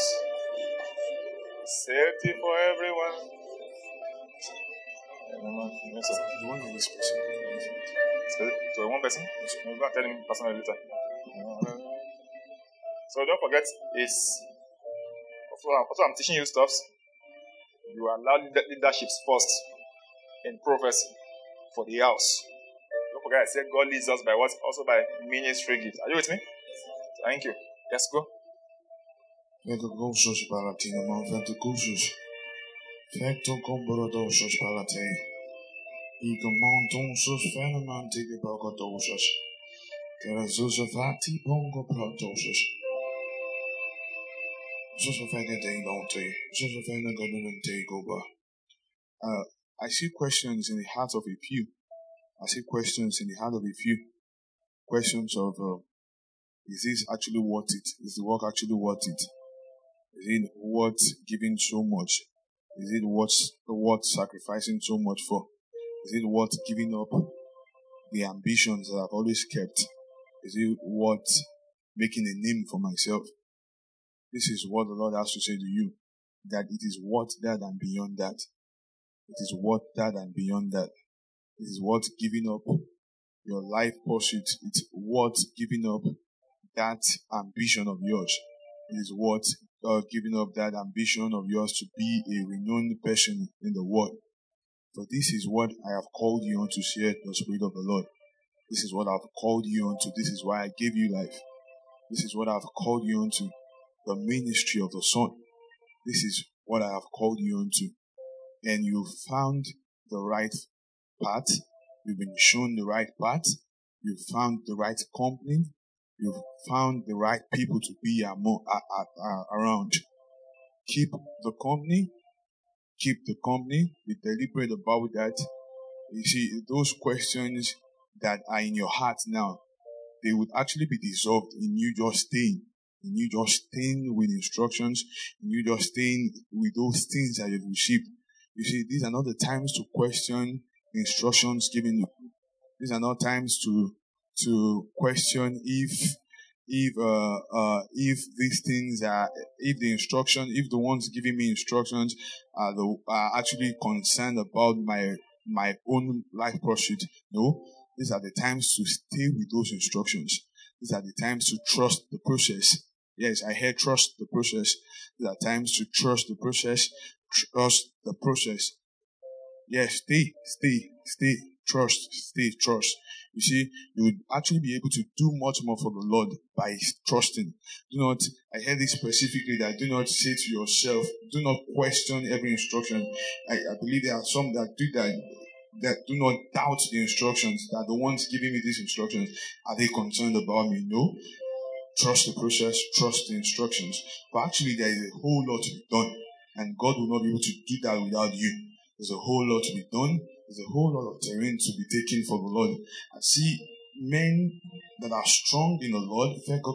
Safety for everyone. Yes, sir. You want to this person? So one person? I'm going to tell him personally later. So don't forget, it's also I'm teaching you stuff. You allow leaderships first in prophecy for the house. Don't forget, I said God leads us by what? Also by ministry gifts. Are you with me? Thank you. Let's go. Uh, I see questions in the heart of a few. I see questions in the heart of a few. Questions of, uh, is this actually worth it? Is the work actually worth it? Is it worth giving so much? Is it worth, worth sacrificing so much for? Is it worth giving up the ambitions that I've always kept? Is it worth making a name for myself? This is what the Lord has to say to you, that it is worth that and beyond that. It is worth that and beyond that. It is worth giving up your life pursuit. It's worth giving up that ambition of yours. It is worth uh, giving up that ambition of yours to be a renowned person in the world. For this is what I have called you unto, saith the Spirit of the Lord. This is what I've called you unto. This is why I gave you life. This is what I've called you unto. The ministry of the Son. This is what I have called you unto. And you found the right path. You've been shown the right path. You've found the right company. You've found the right people to be among, uh, uh, uh, around. Keep the company. Keep the company. Be deliberate about that. You see, those questions that are in your heart now, they would actually be dissolved in you just staying. In you just staying with instructions. In you just staying with those things that you've received. You see, these are not the times to question instructions given you. These are not times to to question if if uh uh if these things are if the instruction if the ones giving me instructions are the are actually concerned about my my own life pursuit. No, these are the times to stay with those instructions. These are the times to trust the process. Yes, I heard trust the process. These are times to trust the process. Trust the process. Yes, stay, stay, stay, trust, stay, trust. You see, you would actually be able to do much more for the Lord by trusting. Do not, I heard this specifically, that do not say to yourself, do not question every instruction. I, I believe there are some that do that, that do not doubt the instructions, that the ones giving me these instructions, are they concerned about me? No. Trust the process, trust the instructions. But actually, there is a whole lot to be done. And God will not be able to do that without you. There's a whole lot to be done. There's a whole lot of terrain to be taken for the Lord. I see men that are strong in the Lord.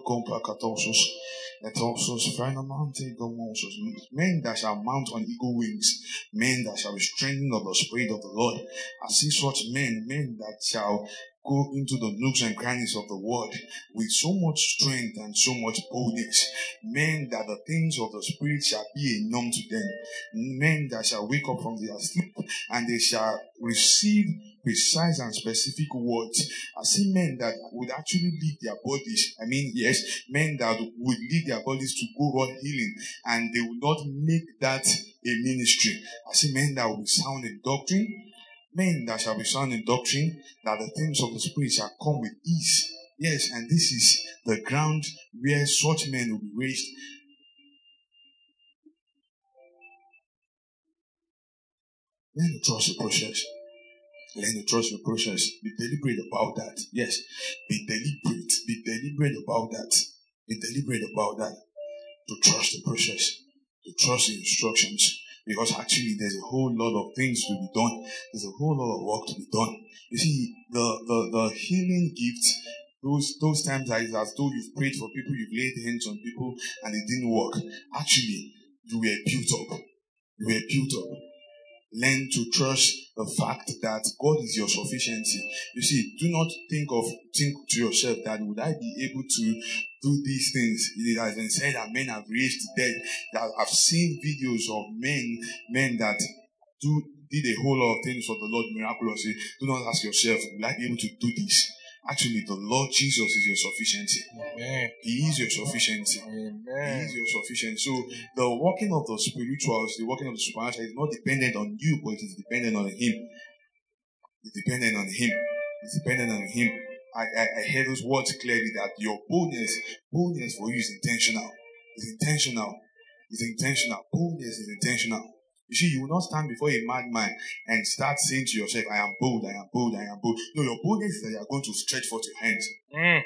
Men that shall mount on eagle wings. Men that shall be strengthened of the Spirit of the Lord. I see such men, men that shall go into the nooks and crannies of the world with so much strength and so much boldness. Men that the things of the Spirit shall be a norm to them. Men that shall wake up from their sleep and they shall receive precise and specific words. I see men that would actually lead their bodies. I mean, yes, men that would lead their bodies to go run healing, and they would not make that a ministry. I see men that will be sound in doctrine. Men that shall be sound in doctrine, that the things of the Spirit shall come with ease. Yes, and this is the ground where such men will be raised. Learn to trust the process. Learn to trust the process. Be deliberate about that. Yes, be deliberate. Be deliberate about that. Be deliberate about that. To trust the process. To trust the instructions. Because actually there's a whole lot of things to be done. There's a whole lot of work to be done. You see, the, the, the healing gifts, those those times that it's as though you've prayed for people, you've laid hands on people, and it didn't work. Actually, you were built up. You were built up. Learn to trust the fact that God is your sufficiency. You see, do not think of think to yourself that would I be able to do these things. It has been said that men have raised the dead. That I've seen videos of men, men that do did a whole lot of things for the Lord miraculously. Do not ask yourself, will I be able to do this? Actually, the Lord Jesus is your sufficiency. Amen. He is your sufficiency. Amen. He is your sufficiency. So the working of the spirituals, the working of the supernatural is not dependent on you, but it is dependent on Him. It's dependent on Him. It's dependent on Him. I, I, I hear those words clearly, that your boldness, boldness for you is intentional. It's intentional. It's intentional. Boldness is intentional. You see, you will not stand before a madman and start saying to yourself, I am bold, I am bold, I am bold. No, your boldness is that you are going to stretch forth your hands. Mm.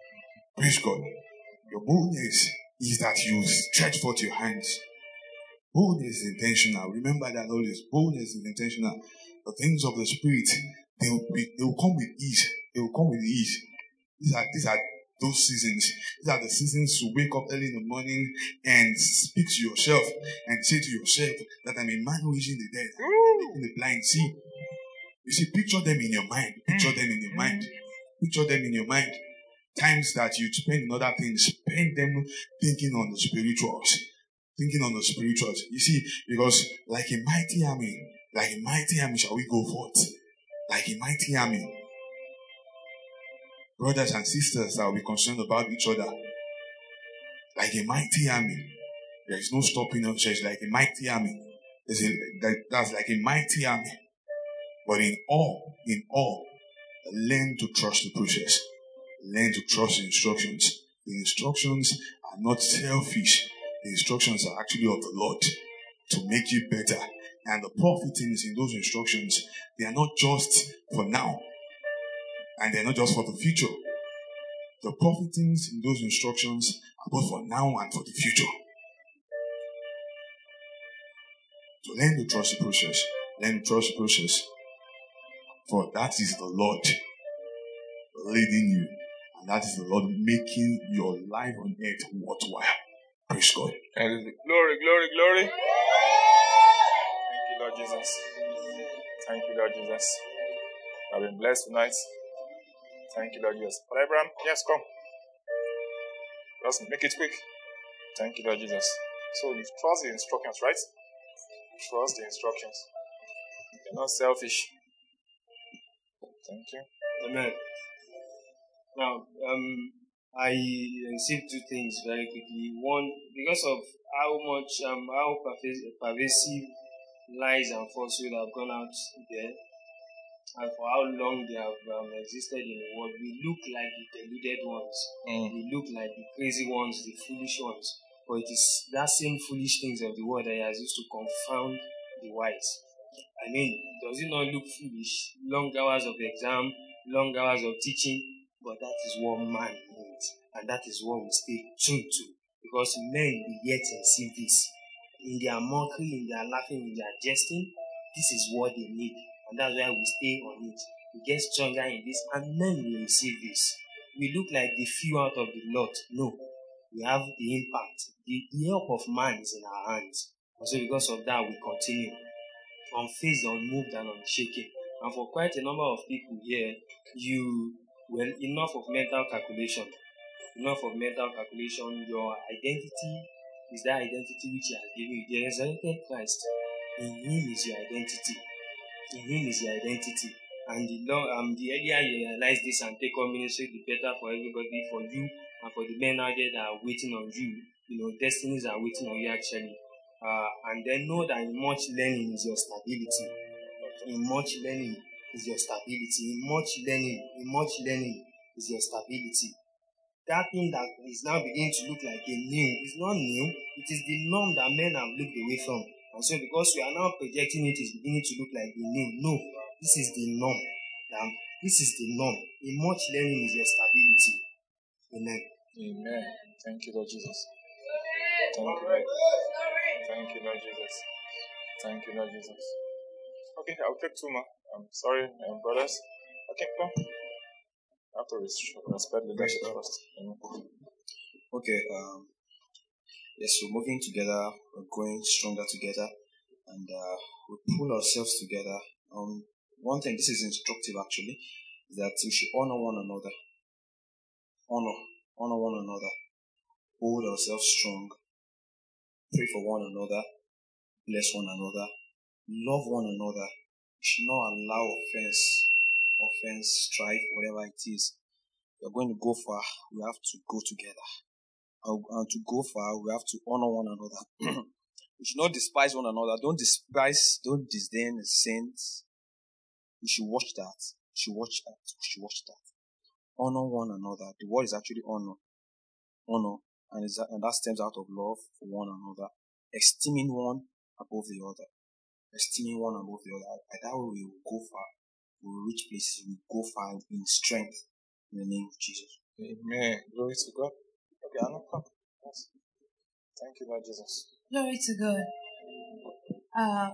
Praise God. Your boldness is that you stretch forth your hands. Boldness is intentional. Remember that always. Boldness is intentional. The things of the Spirit, they will, be, they will come with ease. They will come with ease. These are, these are those seasons. These are the seasons to wake up early in the morning and speak to yourself and say to yourself that I'm a man raising the dead, in the blind see. You see, picture them in your mind. Picture them in your mind. Picture them in your mind. Times that you spend in other things, spend them thinking on the spirituals. Thinking on the spirituals. You see, because like a mighty army, like a mighty army shall we go forth. Like a mighty army. Brothers and sisters that will be concerned about each other. Like a mighty army. There is no stopping us. It's like a mighty army. There's a, that, that's like a mighty army. But in all, in all, learn to trust the process. Learn to trust the instructions. The instructions are not selfish. The instructions are actually of the Lord to make you better. And the profitings in those instructions, they are not just for now. And they are not just for the future. The profitings in those instructions are both for now and for the future. So learn to trust the process. Learn to trust the process. For that is the Lord leading you. And that is the Lord making your life on earth worthwhile. Praise God. And glory, glory, glory. Thank you, Lord Jesus. Thank you, Lord Jesus. I've been blessed tonight. Thank you, Lord Jesus. But Abraham, yes, come. Let's make it quick. Thank you, Lord Jesus. So you trust the instructions, right? Trust the instructions. You're not selfish. Thank you. Amen. Now, um, I received two things very quickly. One, because of how much, um, how pervasive lies and falsehood have gone out there, and for how long they have um, existed in the world, we look like the deluded ones. Mm. We look like the crazy ones, the foolish ones. But it is that same foolish things of the world that he has used to confound the wise. I mean, does it not look foolish? Long hours of exam, long hours of teaching, but that is what man needs. And that is what we stay tuned to. Because men will yet see this. In their mockery, in their laughing, in their jesting, this is what they need. And that's why we stay on it. We get stronger in this, and men will receive this. We look like the few out of the lot. No. We have the impact. The, the help of man is in our hands. And so because of that, we continue. Unfazed, unmoved, and unshaken. And for quite a number of people here, you, well, enough of mental calculation. Enough of mental calculation. Your identity is that identity which He has given you. The resurrected Christ. In Him is your identity. In Him is your identity. And the, long, um, the earlier you realize this and take on ministry, the better for everybody, for you, and for the men out there that are waiting on you. You know, destinies are waiting on you actually. Uh, and then know that in much learning is your stability. In much learning is your stability. In much learning, in much learning is your stability. That thing that is now beginning to look like a new is not new. It is the norm that men have looked away from. And so because we are now projecting it, it's beginning to look like the new. No, this is the norm. Um, this is the norm. In much learning is your stability. Amen. Amen. Thank you, Lord Jesus. Thank you, Lord. Thank you, Lord Jesus. Thank you, Lord Jesus. Okay, I'll take two more. I'm sorry, um, brothers. Okay, come. I have to res- respect leadership first. Amen. Okay, um, yes, we're moving together, we're going stronger together, and uh, we pull ourselves together. Um, one thing, this is instructive actually, is that we should honor one another. Honor, honor one another. Hold ourselves strong. Pray for one another. Bless one another. Love one another. We should not allow offense, offense, strife, whatever it is. We're going to go far. We have to go together. And to go far, we have to honor one another. We should not despise one another. Don't despise, don't disdain the saints. We should watch that. We should watch that. We should watch that. Honor one another. The word is actually honor. Honor. And, is that, and that stems out of love for one another. Esteeming one above the other. Esteeming one above the other. By that way, we will go far. We will reach places. We will go far in strength. In the name of Jesus. Amen. Glory to God. Okay, Anna, come. Yes. Thank you, Lord Jesus. Glory to God. Uh,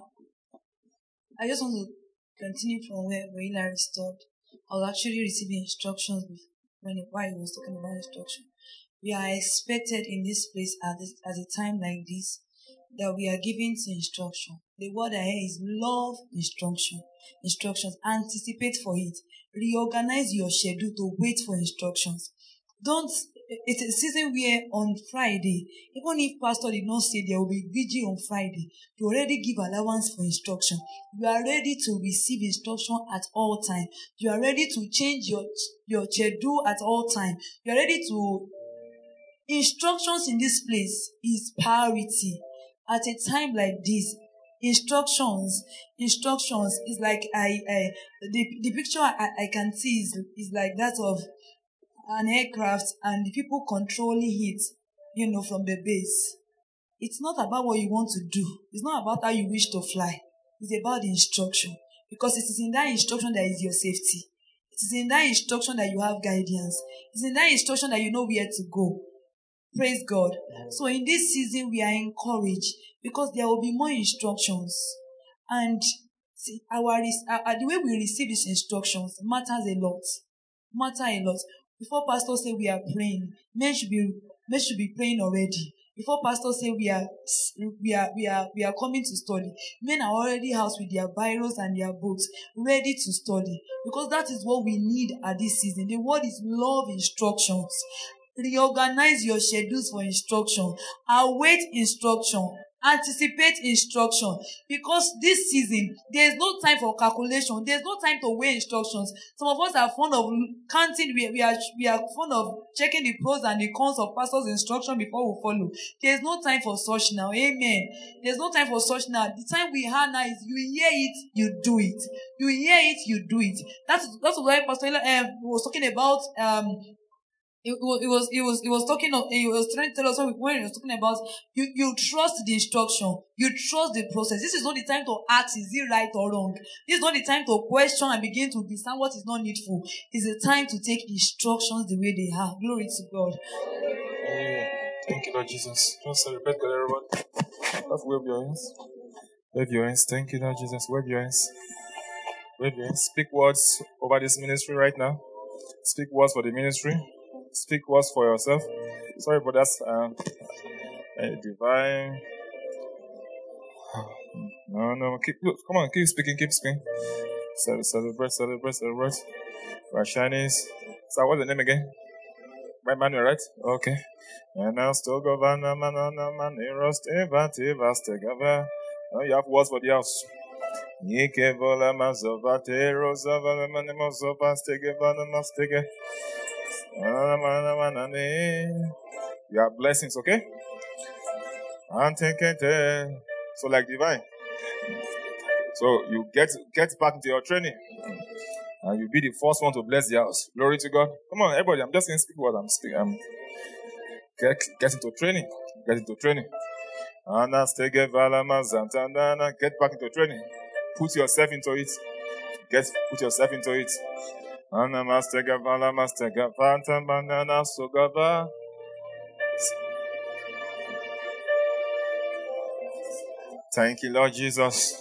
I just want to continue from where, where Hilary stopped. I was actually receiving instructions bef- when he, while he was talking about instruction. We are expected in this place at, this, at a time like this that we are given to instruction. The word I hear is love instruction. Instructions. Anticipate for it. Reorganize your schedule to wait for instructions. Don't, it's a season where on Friday, even if pastor did not say there will be vigil on Friday, you already give allowance for instruction. You are ready to receive instruction at all time. You are ready to change your, your schedule at all time. You are ready to, instructions in this place is priority. At a time like this, instructions, instructions is like I, I the, the picture I, I can see is, is like that of an aircraft and the people controlling it, you know, from the base. It's not about what you want to do. It's not about how you wish to fly. It's about the instruction. Because it is in that instruction that is your safety. It is in that instruction that you have guidance. It's in that instruction that you know where to go. Praise God. So in this season, we are encouraged because there will be more instructions. And see, our, our the way we receive these instructions matters a lot. Matter a lot. Before pastor say we are praying, men should be men should be praying already. Before pastor say we are we are we are we are coming to study, men are already house with their Bibles and their books ready to study, because that is what we need at this season. The word is love instructions. Reorganize your schedules for instruction. Await instruction. Anticipate instruction. Because this season, there is no time for calculation. There is no time to weigh instructions. Some of us are fond of counting. We, we are we are fond of checking the pros and the cons of pastor's instruction before we follow. There is no time for such now. Amen. There is no time for such now. The time we have now is you hear it, you do it. You hear it, you do it. That's that's why Pastor um, was talking about um. It was, it was, it was, it was talking of, he was trying to tell us when he was talking about, you, you trust the instruction, you trust the process. This is not the time to ask, is it right or wrong? This is not the time to question and begin to discern what is not needful. It's the time to take instructions the way they are. Glory to God. Yeah. Thank you, Lord Jesus. Just celebrate God, everyone. Just wave your hands. Wave your hands. Thank you, Lord Jesus. Wave your hands. Wave your hands. Speak words over this ministry right now. Speak words for the ministry. Speak words for yourself. Sorry, but that's um, a divine. No, no, keep, look, come on, keep speaking, keep speaking. Celebrate, celebrate, celebrate. We're Chinese. So, what's the name again? By Manuel, right? Okay. And now, still go, Vanna, Manana, Manero, Stevati, Vastegava. Oh, you have words for the house. Nike vola mazovate, Rosava, Manimosova, Stegavana, Mastega. You have blessings, okay? So like divine. So you get get back into your training. And you'll be the first one to bless the house. Glory to God. Come on, everybody. I'm just going to speak what I'm speaking. Um, get, get into training. Get into training. Get back into training. Put yourself into it. Get put yourself into it. Thank you, Lord Jesus.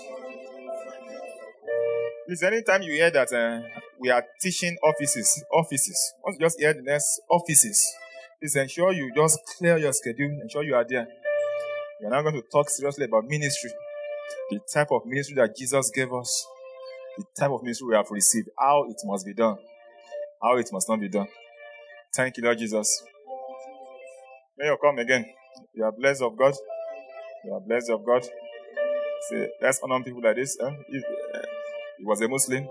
Please, anytime you hear that uh, we are teaching offices, offices, once you just hear the next offices, please ensure you just clear your schedule, ensure you are there. We are now going to talk seriously about ministry, the type of ministry that Jesus gave us, the type of ministry we have received, how it must be done, how it must not be done. Thank you, Lord Jesus. May you come again. You are blessed of God. You are blessed of God. Say, let's honor people like this. Eh? He, uh, he was a Muslim.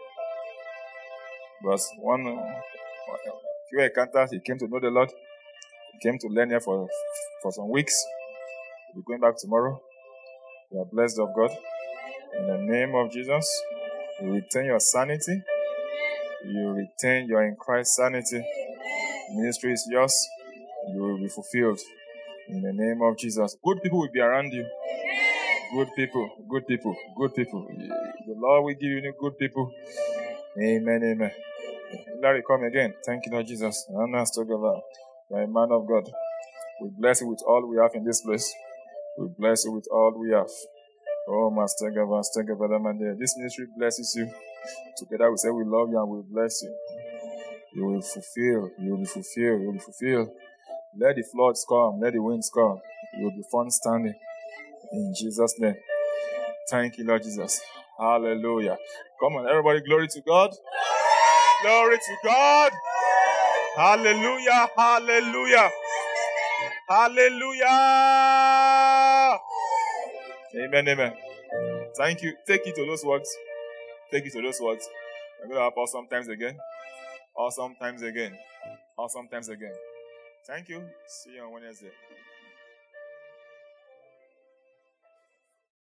But one uh, few encounters, he came to know the Lord. He came to learn here for, for some weeks. We're going back tomorrow. You are blessed of God. In the name of Jesus, you retain your sanity. You retain your in Christ sanity. Ministry is yours. You will be fulfilled. In the name of Jesus. Good people will be around you. Good people, good people, good people. The Lord will give you good people. Amen, amen. Larry, come again. Thank you, Lord Jesus. Anna Stogava, you are a man of God. We bless you with all we have in this place. We bless you with all we have. Oh, Master God, Master God, Father, man, there. This ministry blesses you. Together we say we love you and we bless you. You will fulfill, you will be fulfilled, you will be fulfilled. Let the floods come, let the winds come. You will be found standing. In Jesus' name. Thank you, Lord Jesus. Hallelujah. Come on, everybody, glory to God. Glory to God. Hallelujah, hallelujah. Hallelujah. Amen, amen. Thank you. Take it to those words. Take it to those words. I'm going to have awesome times again. Awesome times again. Awesome times again. Thank you. See you on Wednesday.